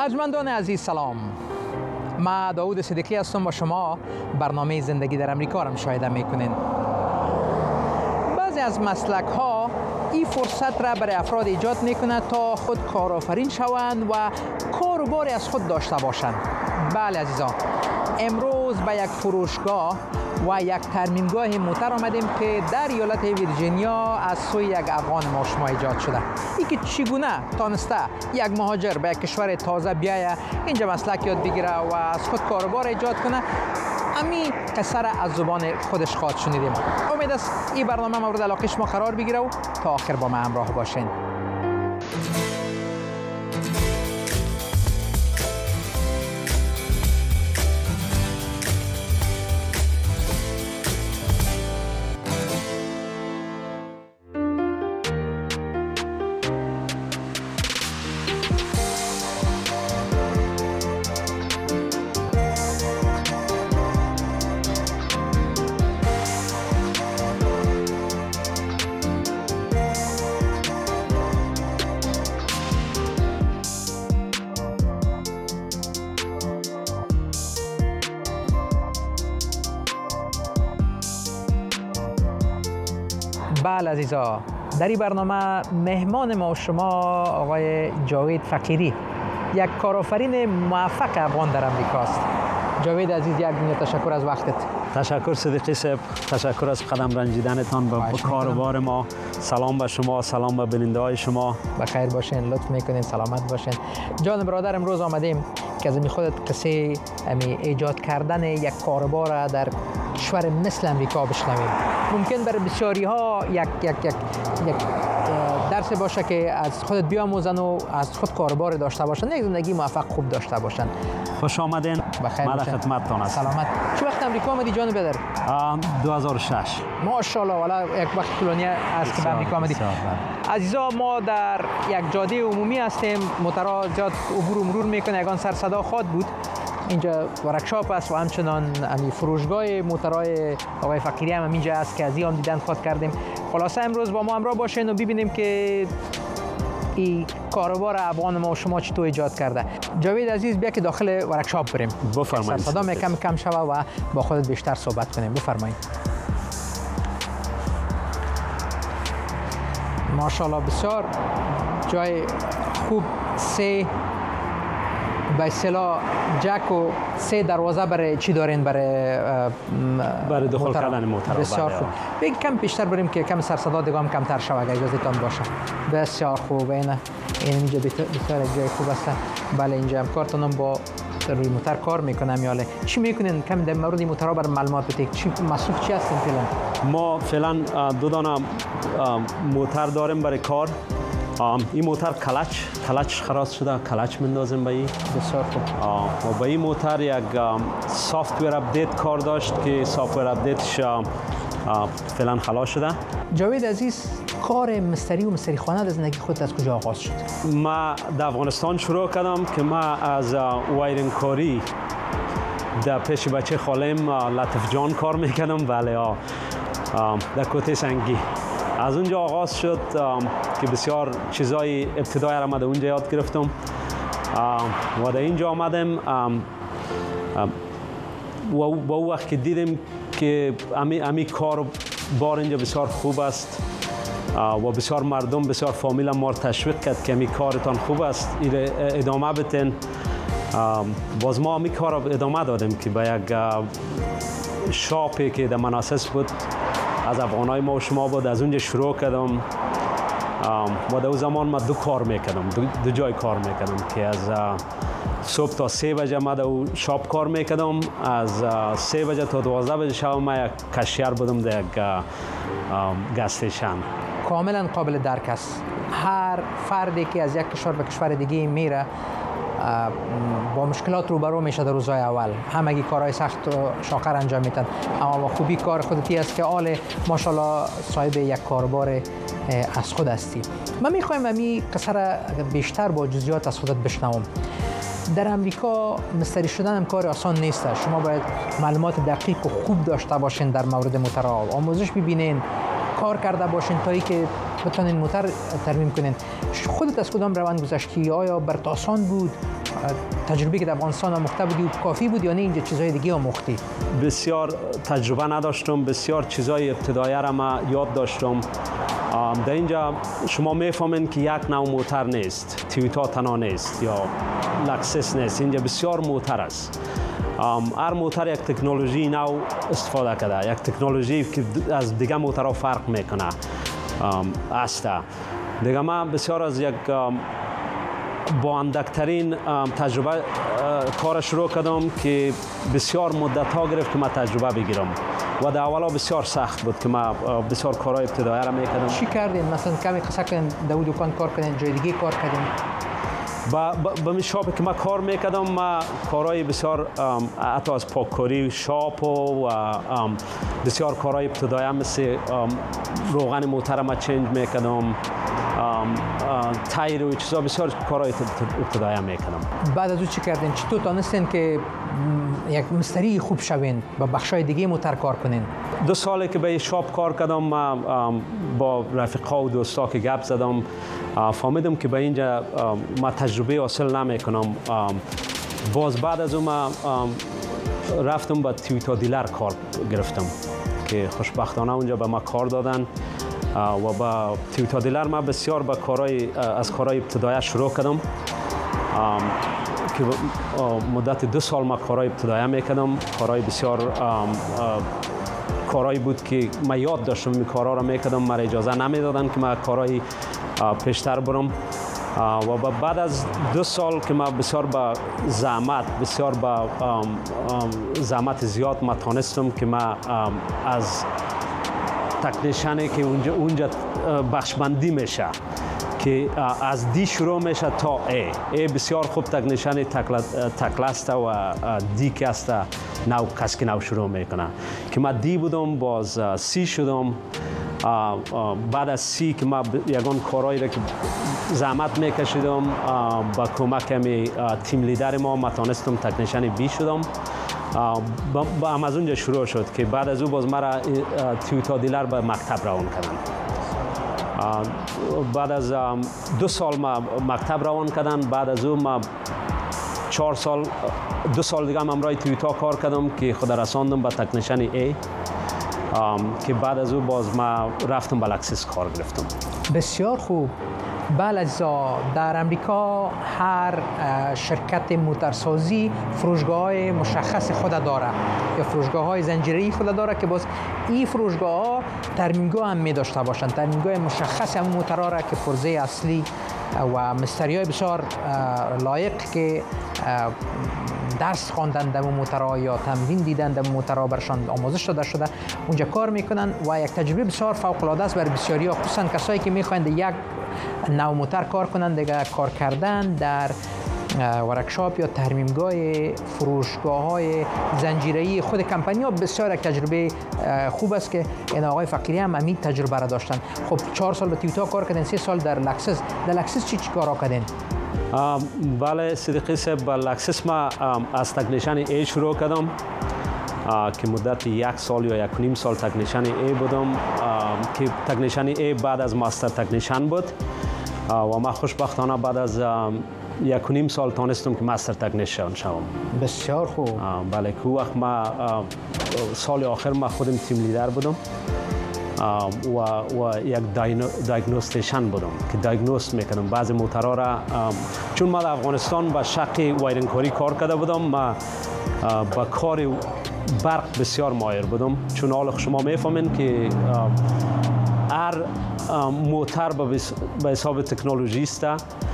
ارجمندان عزیز سلام. ما داوود صدیقی هستم و شما برنامه زندگی در امریکا را مشاهده میکنین. بعضی از مسلک ها این فرصت را برای افراد ایجاد میکنه تا خود کارآفرین شوند و کار و باری از خود داشته باشند. بله عزیزان، امروز به یک فروشگاه و یک ترمیمگاه موتر آمدیم که در ایالت ویرجینیا از سوی یک افغان ما شما ایجاد شده. این که چگونه تانسته یک مهاجر به یک کشور تازه بیایه اینجا مسلک یاد بگیره و از خود کاروبار ایجاد کنه، امی قصه را از زبان خودش خواهد شنیدیم. امید است این برنامه مورد علاقه شما قرار بگیره و تا آخر با ما همراه باشین. بله عزیزا، در این برنامه مهمان ما و شما آقای جاوید فقیری، یک کارآفرین موفق افغان در امریکاست. جاوید عزیز، یک دنیا تشکر از وقتت. تشکر صدیقی صاحب، تشکر از قدم رنجیدنتان به کاروبار ما. سلام به شما، سلام به بیننده های شما. بخیر باشین، لطف میکنین، سلامت باشین. جان برادر، امروز آمدیم که از خودت قصه ایجاد کردن یک کاروبار در کشور مثل امریکا بشنویم. ممکن برای بسیاری ها یک درس باشه که از خودت بیاموزن و از خود کاروبار داشته باشن، یک زندگی موفق خوب داشته باشن. خوش آمدین. بخیر من باشین. خدمتتان هستم. سلامت. چه وقت امریکا آمدی جان بدر؟ 2006. ماشاءالله، والا یک وقت طولانی است که به امریکا آمدی. عزیزا، ما در یک جاده عمومی هستیم، موترها زیاد عبور و مرور میکنه، یگان سر صدا خواد بود. اینجا ورکشاپ است و همچنان فروشگاه موترهای آقای فقیری هم اینجا است که از این هم دیدن خواد کردیم. خلاصه امروز با ما همراه باشین و ببینیم که این کاروبار افغان ما و شما چطور ایجاد کرده. جاوید عزیز، بیا که داخل ورکشاپ بریم. بفرمایید. صدا کم شوه و با خودت بیشتر صحبت کنیم. بفرمایید. ماشاءالله، بسیار جای خوب. سه به اصطلاح جک و سه دروازه برای چی دارین؟ برای دخول کردن موتر. بسیار خوب. بگید کم بیشتر بریم که کم سر صدا دیگه هم کمتر شوه، اگه اجازهتان باشه. بسیار خوب. این اینجا بسیار جای خوب است. بله، اینجا هم کارتونم با روی موتر کار میکنم. یاله چی میکنین؟ کم در مورد موترها بر معلومات بده. چی مصروف چی هستین فعلا؟ ما فعلا دو دانه موتر داریم برای کار. این موتر کلچ خراس شده، کلچ مندازیم به این. بسیار خوب. و به این موتر یک سافت‌ویر اپدیت کار داشت که سافت‌ویر اپدیتش فعلا خلاص شده. جاوید عزیز، کار مستری و مستری خانه در زندگی خودت از کجا آغاز شد؟ ما در افغانستان شروع کردم که ما از وایرینگ کاری در پیش بچه خالم لطف جان کار میکردم. بله، در کوته سنگی. از اونجا آغاز شد که بسیار چیزای ابتدایی را در اونجا یاد گرفتم و در اینجا آمدم و با وقت که دیدیم که امی کار بار اینجا بسیار خوب است و بسیار مردم، بسیار فامیل ما را تشویق کرد که امی کارتان خوب است، ادامه بتین. باز ما امی کار را ادامه دادیم که به یک شاپی که در مناسس بود از افغانای ما و شما بود، از اونجا شروع کردم و در اون زمان ما دو کار میکردم، دو جای کار میکردم که از صبح تا 3 بجه ما در شاپ کار میکردم، از 3 بجه تا 12 بجه شب ما یک کشیر بودم در یک گستیشن. کاملا قابل درک است. هر فردی که از یک کشور به کشور دیگه میره با مشکلات روبرو میشه در روزهای اول. همگی کارهای سخت و شاقر انجام میدن، اما با خوبی کار خودتی است که آل ماشاءالله صاحب یک کاربار از خود هستی. من میخوایم امی قصه را بیشتر با جزئیات از خودت بشنوم. در امریکا مستری شدن هم کار آسان نیست. شما باید معلومات دقیق و خوب داشته باشین در مورد موترها، آموزش ببینین، کار کرده باشین تا اینکه بتونین موتر ترمیم کنین. خودت از کدام روند گذشتی؟ آیا برات آسان بود تجربه که در افغانستان آموخته بودی و کافی بود یا نه اینجا چیزهای دیگه آموختی؟ بسیار تجربه نداشتم، بسیار چیزای ابتدایی را ما یاد داشتم. در اینجا شما میفهمین که یک نوع موتر نیست، تویوتا تنها نیست یا لکسس نیست، اینجا بسیار موتر است. هر موتر یک تکنولوژی نو استفاده کرده، یک تکنولوژی که از دیگه موترها فرق میکنه است. دیگه من بسیار از یک با اندکترین تجربه کار شروع کردم که بسیار مدت ها گرفت که من تجربه بگیرم و در اولا بسیار سخت بود که من بسیار کارهای ابتدایی را میکردم. چی کردین؟ مثلا کمی قصه کنین، در دکان کار کردین، جای دیگه کار کردین؟ به می شاپی که من کار میکردم ما کارهای بسیار حتی از پاککاری شاپ و بسیار کارهای ابتدایی مثل روغن موتر ما چنج میکردم، تایر و چیزا بسیار کارهای ابتدایی میکردم. بعد از او چی کردین؟ چطور تانستین که یک مستری خوب شوین با بخشای دیگه موتر کار کنین؟ 2 ساله که به شاپ کار کردم با رفیقا و دوستا که گپ زدم فهمیدم که به اینجا ما تجربه حاصل نمیکنم. باز بعد از اون ما رفتم با تویوتا دیلر کار گرفتم که خوشبختانه اونجا به ما کار دادن و با تویوتا دیلر ما بسیار با از کارهای ابتدایی شروع کردم که مدت 2 سال ما کارهای ابتدایی میکردم. کارهای بسیار کارهایی بود که من یاد داشتم این کارها را میکردم، من اجازه نمیدادن که من کارهای پیشتر برم و بعد از 2 سال که من بسیار با زحمت زیاد ما تانستم که من از تکنیشنی که اونجا بخشبندی میشه که از دی شروع میشه تا ای بسیار خوب تکنیشن تکل است و دی که است نو کس که نو شروع میکنه که من دی بودم باز سی شدم. بعد از سی که من یگان کارهایی را که زحمت میکشیدم با کمک می تیم لیدر ما تانستم تکنیشن بی شدم. با امازون جا شروع شد که بعد از او باز مرا تویوتا دیلر به مکتب روان کردن. بعد از 2 سال ما مکتب روان کردن. بعد از او ما 2 سال دیگه امرای تویوتا کار کردم که خود رساندم به تکنیشن ای که بعد از او باز ما رفتم به لکسس کار گرفتم. بسیار خوب. بله، در امریکا هر شرکت موترسازی فروشگاه‌های مشخص خود داره یا فروشگاه‌های زنجیره‌ای خود داره که باز این فروشگاه‌ها ترمیمگاه هم می داشته باشند. ترمیمگاه مشخص هم موترها را که پرزه اصلی و مستری‌های بسیار لایق که درس خواندن در موترها یا تمرین دیدن در موترها برشان آموزش داده شده اونجا کار میکنن و یک تجربه بسیار فوق العاده است برای بسیاری‌ها، خصوصا کسایی که میخواین یک نوع موتر کار کنن. دیگه کار کردن در ورکشاپ یا ترمیمگاه فروشگاه‌های زنجیره‌ای خود کمپانی‌ها بسیار یک تجربه خوب است که این آقای فقیری هم همین تجربه را داشتن. خب 4 سال به تویوتا کار کردن، 3 سال در لکسس. در لکسس چی کارا کردین؟ بله صدیقی صاحب، با لکسس ما از تکنیشن ای شروع کردم که مدت 1 سال یا 1.5 سال تکنیشن ای بودم که تکنیشن ای بعد از ماستر تکنیشن بود و ما خوشبختانه بعد از 1.5 سال تانستم که ماستر تکنیشن شوم. بسیار خوب. بله که وقت ما سال آخر ما خودم تیم لیدر بودم و یک دایگنوستیشن بودم که دایگنوست میکنم بعضی موترها را. چون ما در افغانستان با شق وایرینگ کاری کار کرده بودم، ما با کار برق بسیار ماهر بودم. چون حالا شما میفهمین که هر موتر به حساب تکنولوژی است.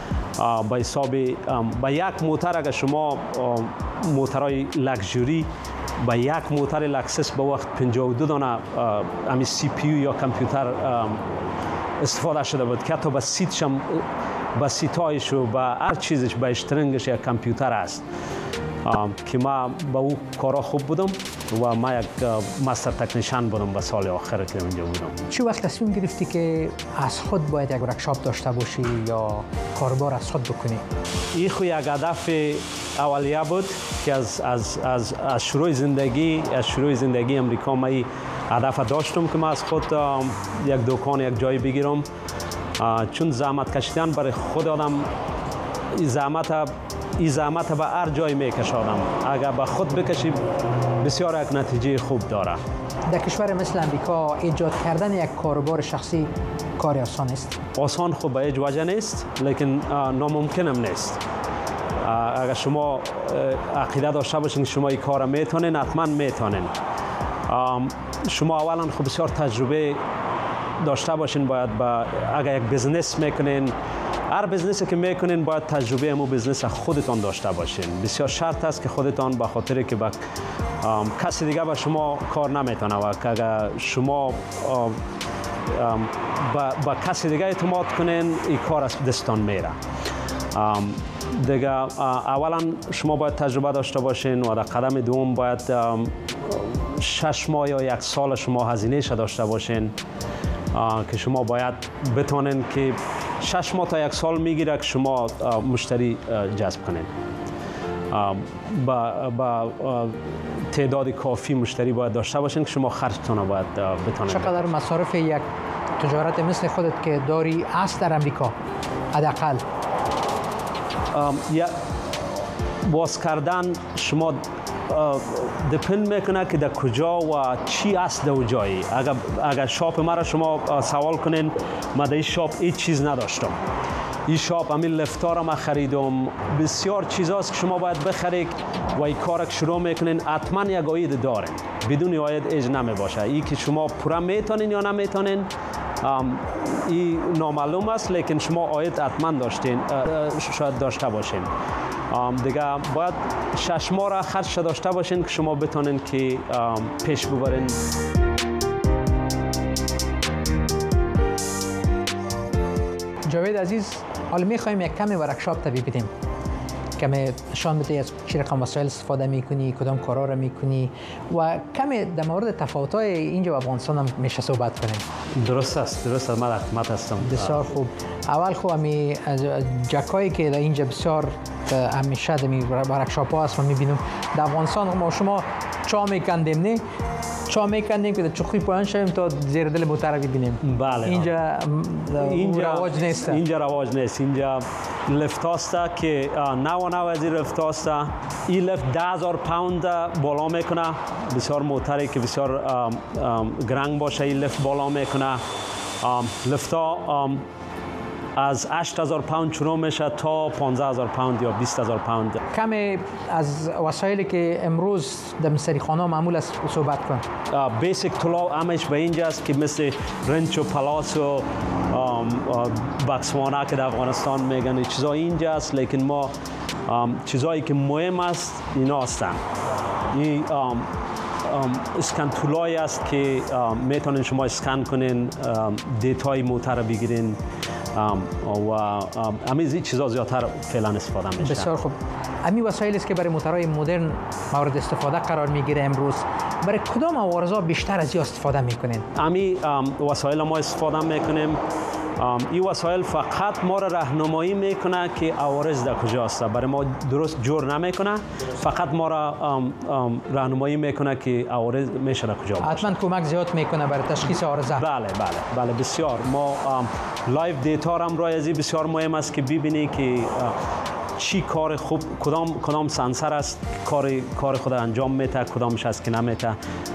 با یک موتر اگر شما موترهای لکژوری با یک موتر لکسس به وقت 52 دانه امی سی پی یو یا کامپیوتر استفاده شده بود که حتی با سیتایش و با هر چیزش با اشترنگش یک کامپیوتر است که ما با او کارا خوب بودم و ما یک ماستر تکنیشن بودم به سال آخر که اونجا بودم. چه وقت تصمیم گرفتی که از خود باید یک ورکشاپ داشته باشی یا کاربار از خود بکنی؟ این خو یک هدف اولیه بود که از شروع زندگی امریکا ما این هدف داشتم که ما از خود یک دکان یک جای بگیرم. چون زحمت کشیدن برای خود آدم زحمت این زحمت به هر جای میکشانم. اگر به خود بکشی بسیار یک نتیجه خوب داره. در کشور مثل امریکا ایجاد کردن یک کاروبار شخصی کار آسان است؟ آسان خوب به هیچ وجه نیست، لیکن ناممکن هم نیست. اگر شما عقیده داشته باشین که شما این کار میتونین، حتما میتونین. شما اولا خب بسیار تجربه داشته باشین. باید اگر یک بزنس میکنین، هر بزنسی که میکنین باید تجربه همون بزنس خودتان داشته باشین. بسیار شرط است که خودتان، به خاطر که کسی دیگه به شما کار نمیتونه و اگر شما با کسی دیگه اعتماد کنین، این کار از دستان میره. دیگه اولا شما باید تجربه داشته باشین و در قدم دوم باید 6 ماه یا 1 سال شما هزینه داشته باشین که شما باید بتونین که 6 ماه تا 1 سال میگیره که شما مشتری جذب کنین. با تعداد کافی مشتری باید داشته باشین که شما خرجتون باید بتونین. چقدر مصارف یک تجارت مثل خودت که داری است در امریکا حداقل؟ باز کردن شما دپند میکنه که در کجا و چی است در جایی. اگر شاپ مرا شما سوال کنین، من در این شاپ هیچ چیز نداشتم. این شاپ همین لفتا را من خریدم. بسیار چیزاست که شما باید بخرید و این کار که شروع میکنین حتما یک عاید دارین. بدون عاید ایج نمی باشه. این که شما پورا میتونین یا نمیتونین این نامعلوم است، لیکن شما عاید حتما داشتین، شاید داشته باشین. دیگه باید 6 ماه را خرج داشته باشین که شما بتونین که پیش ببرین. جاوید عزیز، حالا میخوایم یک کمی ورکشاپ تا ببینیم، کمی نشان بده از چه رقم وسایل استفاده میکنی، کدام کارا را میکنی و کمی در مورد تفاوت‌های اینجا و افغانستان هم میشه صحبت کنیم. درست است، من خدمت هستم. بسیار خوب. اول خب همی جکایی که در اینجا بسیار همیشه در ورکشاپ ها هست و میبینم در افغانستان ما شما چا میکندیم نه؟ چا میکندیم که در چخوی پایان شویم تا زیر دل موتر رو ببینیم. بله. اینجا رواج نیست. اینجا رواج نیست. اینجا لفت هست که 99 از این لفت هست. این لفت 10,000 پوند بالا میکنه. بسیار موتری که بسیار گرنگ باشه این لفت بالا میکنه. لفت ها از 8,000 پوند شروع میشه تا 15,000 پوند یا 20,000 پوند. کمی از وسایلی که امروز در مستری خانه معمول است صحبت کن. بیسیک طلا همش به اینجاست که مثل رنچ و پلاس و بکسوانه که در افغانستان میگن چیزا اینجاست، لیکن ما چیزایی که مهم است اینا هستن. این اسکن طلایی است که میتونین شما اسکن کنین، دیتای موتر رو بگیرین و همین چیزا زیادتر فعلا استفاده میشه. بسیار خوب. همین وسایلی است که برای موترهای مدرن مورد استفاده قرار میگیره امروز. برای کدام عوارضا بیشتر از این استفاده میکنین؟ همین وسایل ما استفاده میکنیم. این وسایل فقط ما را راهنمایی میکنه که عوارض در کجاست. برای ما درست جور نمیکنه، فقط ما را راهنمایی میکنه که عوارض میشه در کجا باشه. حتما کمک زیاد میکنه برای تشخیص عارضه. بله بسیار. ما لایو دیتا هم را ازی بسیار مهم است که ببینی که چی کار خوب، کدام سنسر است کار خود انجام میده، کدامش است که نمیده.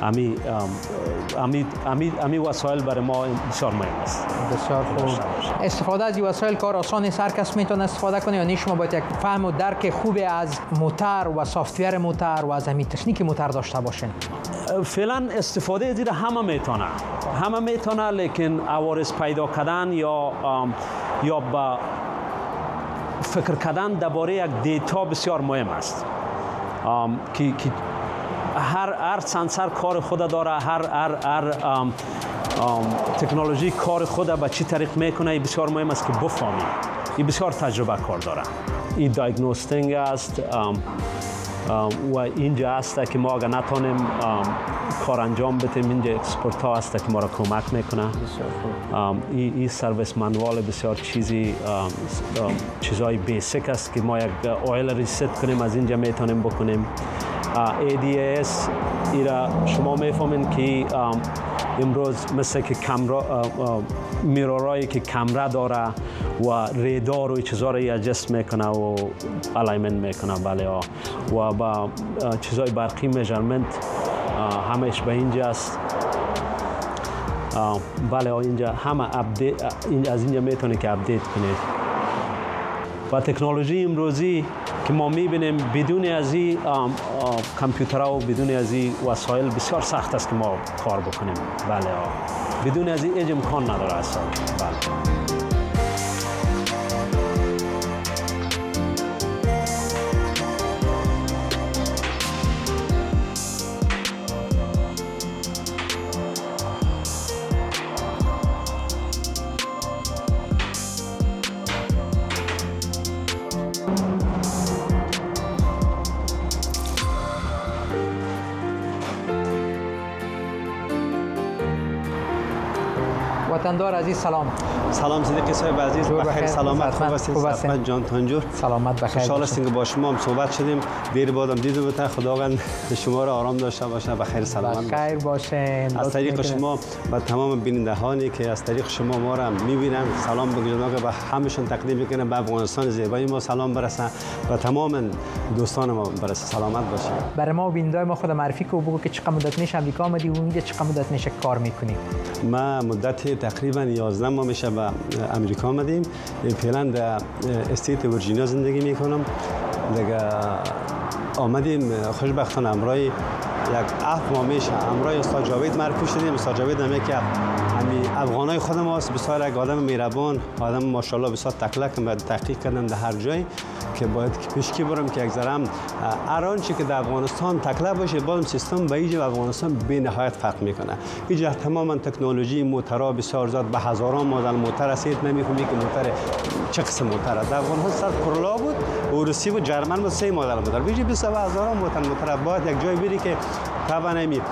امی وسایل برای ما بسیار مهم است. بسیار خوب. استفاده از این وسایل کار آسان است، هر کس میتونه استفاده کنه یا نه؟ شما باید یک فهم و درک خوبی از موتور و سافت‌ویر موتور و از همین تکنیک موتور داشته باشین. فعلا استفاده از همه میتونه، لیکن عوارض پیدا کردن یا با فکر کردن درباره یک دیتا بسیار مهم است. که هر سنسر کار خود داره، هر تکنولوژی کار خود به چی طریق میکنه. این بسیار مهم است که بفهمی. این بسیار تجربه کار داره. این دیاگنوستینگ است و اینجا است که ما اگر نتونیم کار انجام بدیم، اینجا اکسپورت ها است که ما را کمک میکنه. این سرویس منوال بسیار چیزای بیسیک است که ما یک اویل ریست کنیم از اینجا میتونیم بکنیم. ADAS ایرا شما میفهمین که امروز مثل که میرورایی که کامرا داره و ریدار و چیزا رو ادجست میکنه و الاینمنت میکنه. بله و با چیزای برقی میجرمنت همش به اینجا است. بله اینجا همه اپدیت از اینجا میتونه که اپدیت کنید. و تکنولوژی امروزی که ما میبینیم بدون از این کامپیوترها و بدون از این وسایل بسیار سخت است که ما کار بکنیم. بله بدون از این امکان نداره اصلا. بله. وطندار عزیز سلام. سلام صدیق صاحب عزیز، بخیر سلامت، خوب هستید؟ جان تنجور سلامت بخیر. خوشحال هستیم که با شما هم صحبت شدیم. دیر بعدم دیدم تا خداوند شما را آرام داشته باشه، بخیر سلامت بخیر باشین. از طریق شما به تمام بینندگانی که از طریق شما ما را میبینن سلام بگذارم که به همشون تقدیم میکنم. به افغانستان زیبای ما سلام برسه و تمام دوستان ما برسه. سلامت باشید. برای ما و بینندگان ما خود معرفی کو، بگو که چقدر مدت میشه امریکا آمدی و اینجا چقدر مدت میشه کار میکنی؟ ما مدت تقریبا 11 ماه میشه به امریکا آمدیم. فعلا در استیت ورجینیا زندگی میکنم. دیگه آمدیم خوشبختانه امروز یک 7 ماه میشه امروز استاد جاوید معرفی شدیم. استاد جاوید هم که همین افغانای خود ماست، بسیار یک آدم مهربان، آدم ماشاءالله بسیار تکلک و تحقیق کردن در هر جای که باید که پیشکی برم که یک ذره هر آنچه که در افغانستان تکلک باشه باز سیستم به اینجا افغانستان به نهایت فرق میکنه. اینجا تماما تکنولوژی موتورها بسیار زیاد به هزاران مدل موتور هست. نمیفهمی که موتور چه قسم موتور است. در افغانستان سر کرولا بود، روسی بود، جرمن بود، 3 مدل موتور. اینجا 20000 موتور باید یک جای بری که طبعا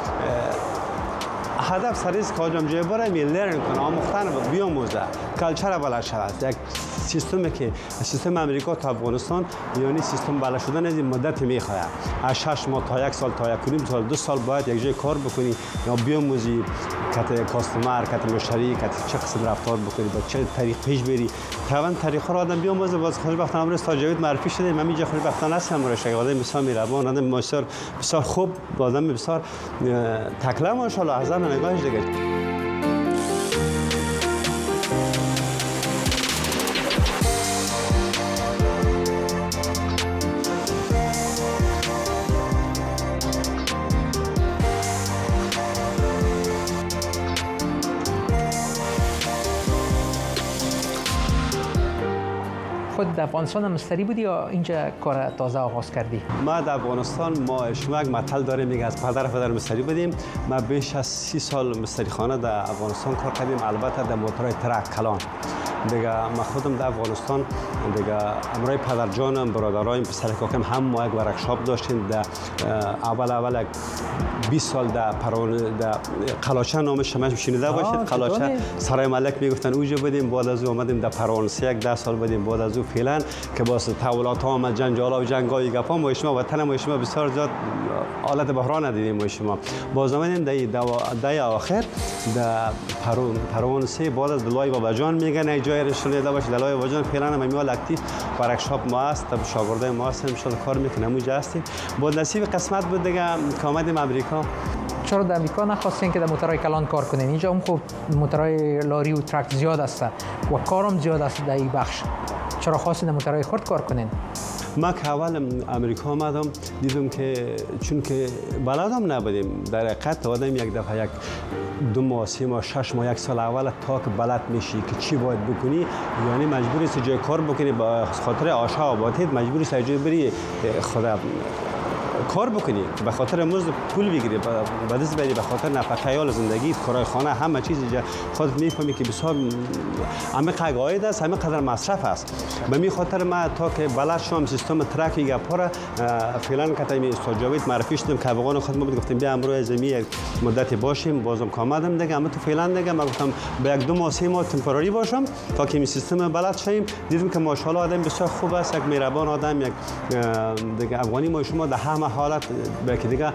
هدف سریز کاجم جای برای لرن کنه، آموختن بود، بیاموزه، کلچر بلد شود. یک سیستمی که سیستم امریکا تا افغانستان یعنی سیستم بلد شدن از این مدت میخواد. از 6 ماه تا 1 سال تا 1.5 سال 2 سال باید یک جای کار بکنی یا بیاموزی کات کاستمر، کات مشتری، کات چه قسم رفتار بکنی، با چه طریق پیش بری. طبعا طریق را آدم بیاموزه. باز خوشبختانه امروز تا جاوید معرفی شده. من اینجا خوشبختانه هستم. رشته آدم بسیار مهربان، آدم بسیار خوب، آدم بسیار تکلم ماشاءالله از من نگاهش دیگه. خود در افغانستان هم مستری بودی یا اینجا کار تازه آغاز کردی؟ ما در افغانستان ما شما یک مطل داریم میگه از پدر مستری بودیم. ما بیش از 30 سال مستری خانه در افغانستان کار کردیم، البته در موتورهای ترک کلان. دیگه ما خودم در افغانستان دیگه امروی پدر جانم برادرایم پسر کاکم هم ما یک ورکشاپ داشتیم. در اول یک 20 سال در قلاچه نامش شما شنیده باشید. قلاچه سرای ملک میگفتن اونجا بودیم. بعد از او اومدیم در پروانسه 10 سال بودیم. بعد از او فعلا که باز تحولات ها آمد، جنجال ها و جنگای گپا ما شما وطن ما شما بسیار زیاد حالت بحران ندیدیم. ما شما باز اومدیم در آخر در پروانسه بعد از دلای بابا جان میگن جای رشته باشه. دلای بابا جان فعلا ما میال اکتیو ورکشاپ ما است، تا شاگردای ما هستیم ان شاء الله کار میکنیم. اونجا هستیم. بعد نصیب قسمت بود دیگه که اومدیم امریکا. چرا در امریکا نخواستین که در موتورهای کلان کار کنین؟ اینجا هم خوب موتورهای لاری و ترک زیاد است و کارم زیاد است در این بخش. چرا خواستین در موتورهای خرد کار کنین؟ ما که اول امریکا آمدم دیدم که چون که بلدم نبودیم در حقیقت آدم یک دفعه 2 ماه 3 ماه 6 ماه 1 سال اول تا که بلد میشی که چی باید بکنی یعنی مجبوری است جای کار بکنی. با خاطر آشا آبادیت مجبوری است جای بری خدا کار بکنی به خاطر مزد پول بگیری، به دست بری، به خاطر نفقه عیال، زندگی، کارهای خانه، همه چیز خودت میفهمی که بسیار همه قدر عاید است، همه قدر مصرف است. به می خاطر ما تا که بلد شدم سیستم ترک گپا فعلا کتمی استاد جاوید معرفی شدم که افغان خود ما بود گفتیم بیا امروز زمین یک مدتی باشیم. بازم کامدم دیگه اما تو فعلا دیگه ما گفتم به 1 2 ماه 3 ماه تمپراری باشم تا که این سیستم بلد شیم. دیدم که ماشاءالله آدم بسیار خوب است، یک مهربان آدم، یک دیگه افغانی ما شما در همه حالت به که دیگه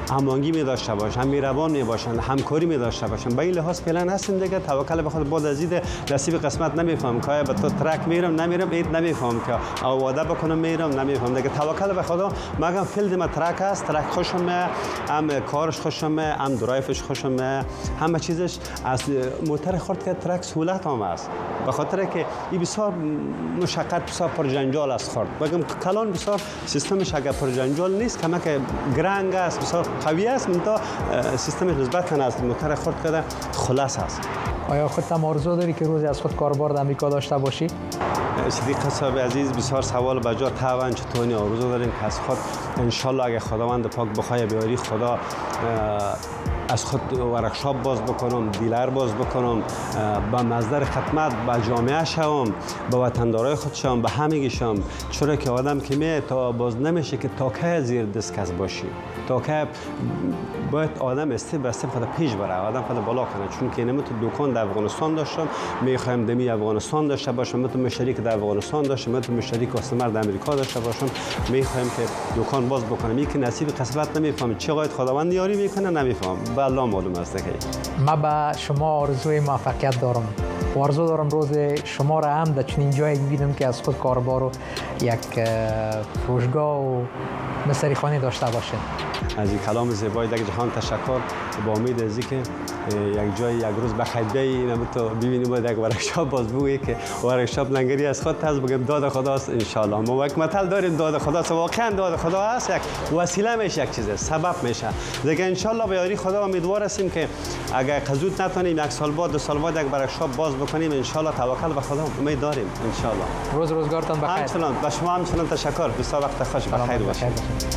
هماهنگی می داشته باشن، مهربان می باشن، همکاری می داشته باشن. به این لحاظ فعلا هستیم دیگه. توکل به خدا. بعد از این نصیب قسمت نمیفهم که به تو ترک میرم نمیرم، اید نمیفهم که او وعده بکنم میرم نمیفهم دیگه. توکل به خدا. مگم فیلد ما ترک است، ترک خوشمه، هم کارش خوشمه، هم درایفش خوشمه، همه چیزش. از موتر خرد که ترک سهولت هم است، به خاطر که این بسیار مشقت، بسیار پرجنجال است خرد. بگم کلان بسیار سیستمش اگر پرجنجال نیست، کمک گرنگ است، بسیار قوی است، منتها سیستمش نسبتا از موتر خرد کرده خلاص است. آیا خودت هم آرزو داری که روزی از خود کاربار در امریکا داشته باشی؟ صدیق صاحب عزیز، بسیار سوال به جا. طبعا چطوری آرزو داریم که از خود ان شاء الله اگه خداوند پاک بخواد بیاری، خدا از خود ورکشاپ باز بکنم، دیلر باز بکنم، به مصدر خدمت به جامعه شوم، به وطندارای خود شوم، به همگی شوم. چرا که آدم که می تا باز نمیشه که تا که زیر دست کس باشی، تا که باید آدم استپ به استپ پیش بره، آدم خود بالا کنه. چون که نمیتون دکان در افغانستان داشتم، میخوایم دمی افغانستان داشته باشم، میتونم مشتری که در افغانستان داشتم، میتونم مشتری کاستمر در امریکا داشته باشم، میخوایم که دکان باز بکنم. این که نصیب قسمت نمیفهم، چقدر خداوند یاری میکنه نمیفهم، به الله معلوم است که. ما به شما آرزوی موفقیت دارم و آرزو دارم روز شما را هم در چنین جایی ببینم که از خود کاربار و یک فروشگاه و مستری خانه داشته باشین. از این کلام زیبای دیگه جهان تشکر. با امید از اینکه یک جای یک روز بخیده اینم تو ببینیم و یک ورکشاپ باز بگویی که ورکشاپ لنگری از خود هست، بگم داد خداست. ان شاء الله ما یک مثل داریم، داد خداست. واقعا داد خدا هست، یک وسیله میشه، یک چیز سبب میشه دیگه. ان شاء الله به یاری خدا امیدوار هستیم که اگر قزود نتونیم یک سال بعد، 2 سال بعد یک ورکشاپ باز بکنیم. ان شاء الله توکل به خدا امید داریم. ان شاء الله روزگارتان بخیر. همچنان به شما همچنان تشکر. بسیار وقت خوش، بخیر باشید.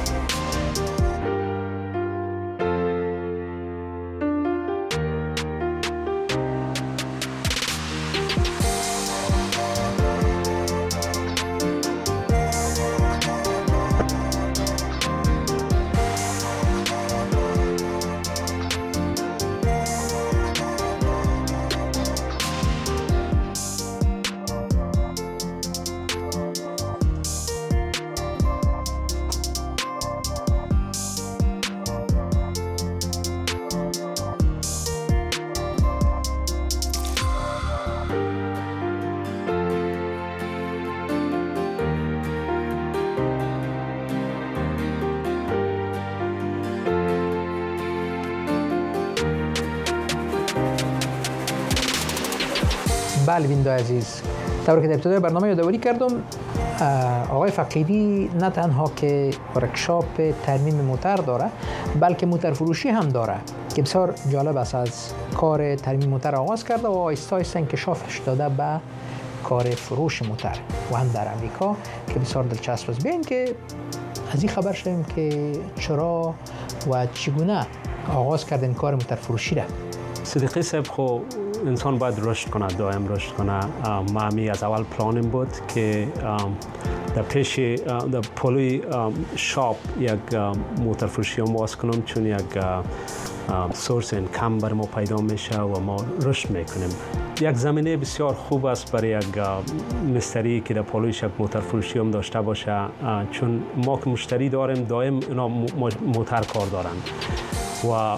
بله بیننده عزیز، طور که در ابتدای برنامه یادآوری کردم، آقای فقیدی نه تنها که ورکشاپ ترمیم موتر داره، بلکه موتر فروشی هم داره که بسیار جالب است. از کار ترمیم موتر آغاز کرده و آهسته آهسته انکشافش داده به کار فروش موتر و هم در امریکا که بسیار دلچسب است. بیاین که از این خبر شدیم که چرا و چگونه آغاز کردن کار موتر فروشی را. صدیقی صاحب، خب انسان باید رشد کنه، دائم رشد کنه. ما همی از اول پلانیم بود که در پیش در پلوی شاپ یک موتر فروشی هم باز کنم، چون یک سورس اینکم بر ما پیدا میشه و ما رشد میکنیم. یک زمینه بسیار خوب است برای یک مستری که در پلویش یک موتر فروشی هم داشته باشه، چون ما که مشتری داریم دائم اینا موتر کار دارن و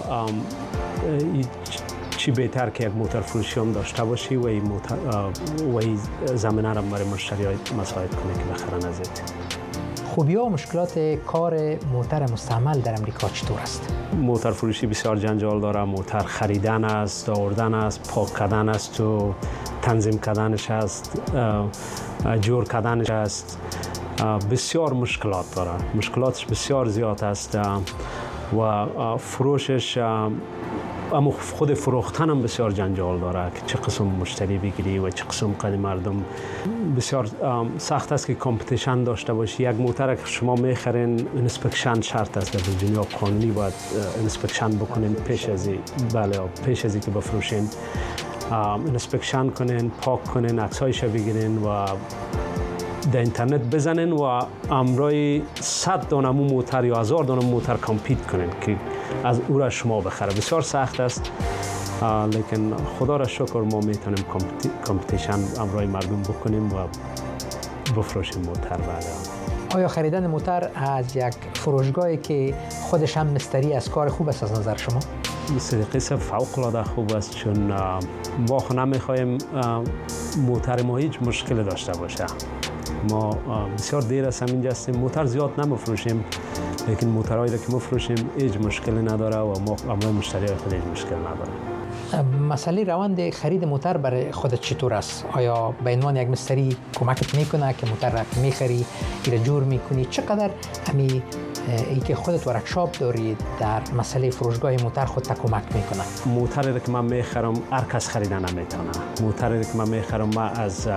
چی بهتر که یک موتر فروشی هم داشته باشی و این زمینه را برای مشتری‌ها مساعد کنه که بخرن ازت. خوبی و مشکلات کار موتر مستعمل در امریکا چطور است؟ موتر فروشی بسیار جنجال داره. موتر خریدن است، آوردن است، پاک کردن است و تنظیم کردنش است، جور کردنش است. بسیار مشکلات داره. مشکلاتش بسیار زیاد است و فروشش اما خود فروختن هم بسیار جنجال داره که چه قسم مشتری بگیری و چه قسم قدر مردم. بسیار سخت است که کمپیتیشن داشته باشی. یک موتر که شما میخرین انسپکشن شرط است، در دنیا قانونی باید انسپکشن بکنین پیش از پیش از که بفروشین. انسپکشن کنین، پاک کنین، عکسایش بگیرین و در اینترنت بزنین و امرای 100 دانه موتر یا 1000 دانه موتر کامپیت کنین که از او را شما بخره. بسیار سخت است، لیکن خدا را شکر ما میتونیم کامپیتیشن امرای مردم بکنیم و بفروشیم موتر بعد. آیا خریدن موتر از یک فروشگاهی که خودش هم مستری از کار خوب است از نظر شما؟ صدیقی صاحب فوق العاده خوب است، چون ما نمیخوایم موتر ما هیچ مشکل داشته باشه. ما بسیار دیر از همینجا هستیم، موتر زیاد نمیفروشیم، لیکن موترهایی را که میفروشیم هیچ مشکلی نداره و ما برای مشتری خود هیچ مشکل نداره. مسئله روند خرید موتر برای خودت چطور است؟ آیا به عنوان یک مستری کمکت میکنه که موتر را میخری، ایره جور میکنی؟ چقدر ای که خودت ورکشاپ دارید در مسئله فروشگاه موتر خود کمک میکنه؟ موتری را که من میخرم هر کس خریدن نمیتونه. موتری را که من میخرم من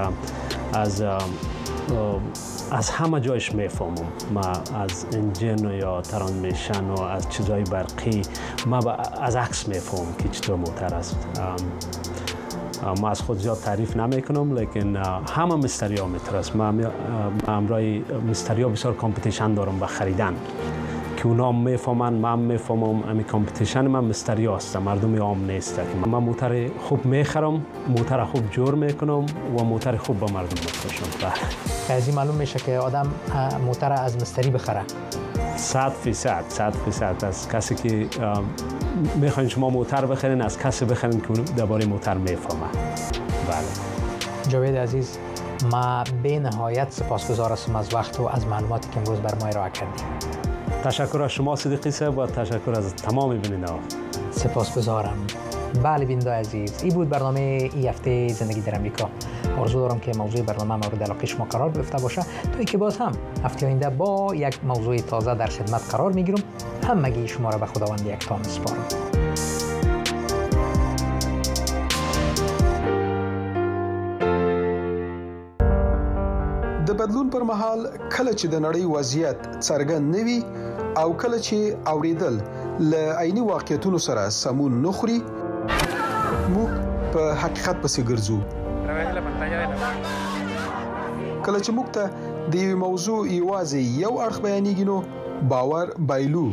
از همه جایش میفهمم. ما از انجین یا ترانسمیشن و از چیزای برقی ما از عکس میفهمم که چطور موتر است. ما از خود زیاد تعریف نمیکنم، لیکن همه مستری ها میترست. ما امرای مستری ها بسیار کامپیتیشن دارم به خریدن که اونا میفهمن، من میفهمم. امی کامپیتیشن من مستری ها هستم، مردم عام نیست. من موتر خوب میخرم، موتر خوب جور میکنم و موتر خوب به مردم میفروشم. از این معلوم میشه که آدم موتر از مستری بخره. 100% از کسی که میخواین شما موتر بخرین، از کسی بخرین که درباره موتر میفهمه. بله. جاوید عزیز، ما به نهایت سپاسگزار هستم از وقت و از معلوماتی که امروز بر ما ارائه کردید. تشکر از شما صدیقی صاحب و تشکر از تمام بینندگان. سپاسگزارم. بله بیننده عزیز، این بود برنامه این هفته زندگی در امریکا. آرزو دارم که موضوع برنامه مورد علاقه شما قرار گرفته باشه، تا اینکه باز هم هفته آینده با یک موضوع تازه در خدمت قرار میگیرم. همگی شما را به خداوند یکتا میسپارم. د بدلون پر مهال کله چې د نړۍ وضعیت څرګند نوي او کله چې اوریدل ل عیني واقعیتونو سره سمون نخوري، موږ په حقیقت پسې ګرځو. کله چې موږ ته د یو موضوع یوازې یو اړخ بیانېږي نو باور بایلو.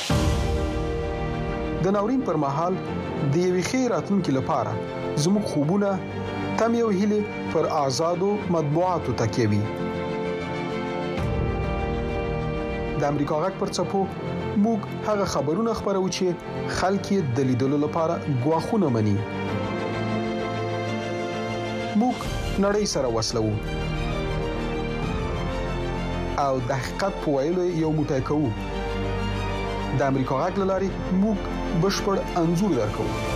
د ناورین پر مهال د یوې ښې راتلونکي لپاره زموږ خوبونه تمې او هیلې پر آزادو مطبوعاتو تکیه وي. د امریکا غږ پر څپو موږ هغه خبرونه خبرو چې خلک یې د لیدلو لپاره ګواښونه مني. موږ نړۍ سره وصلو او د حقیقت په ویلو یو موټی کوو. د امریکا غږ لاري موږ بشپړ انځور درکوو.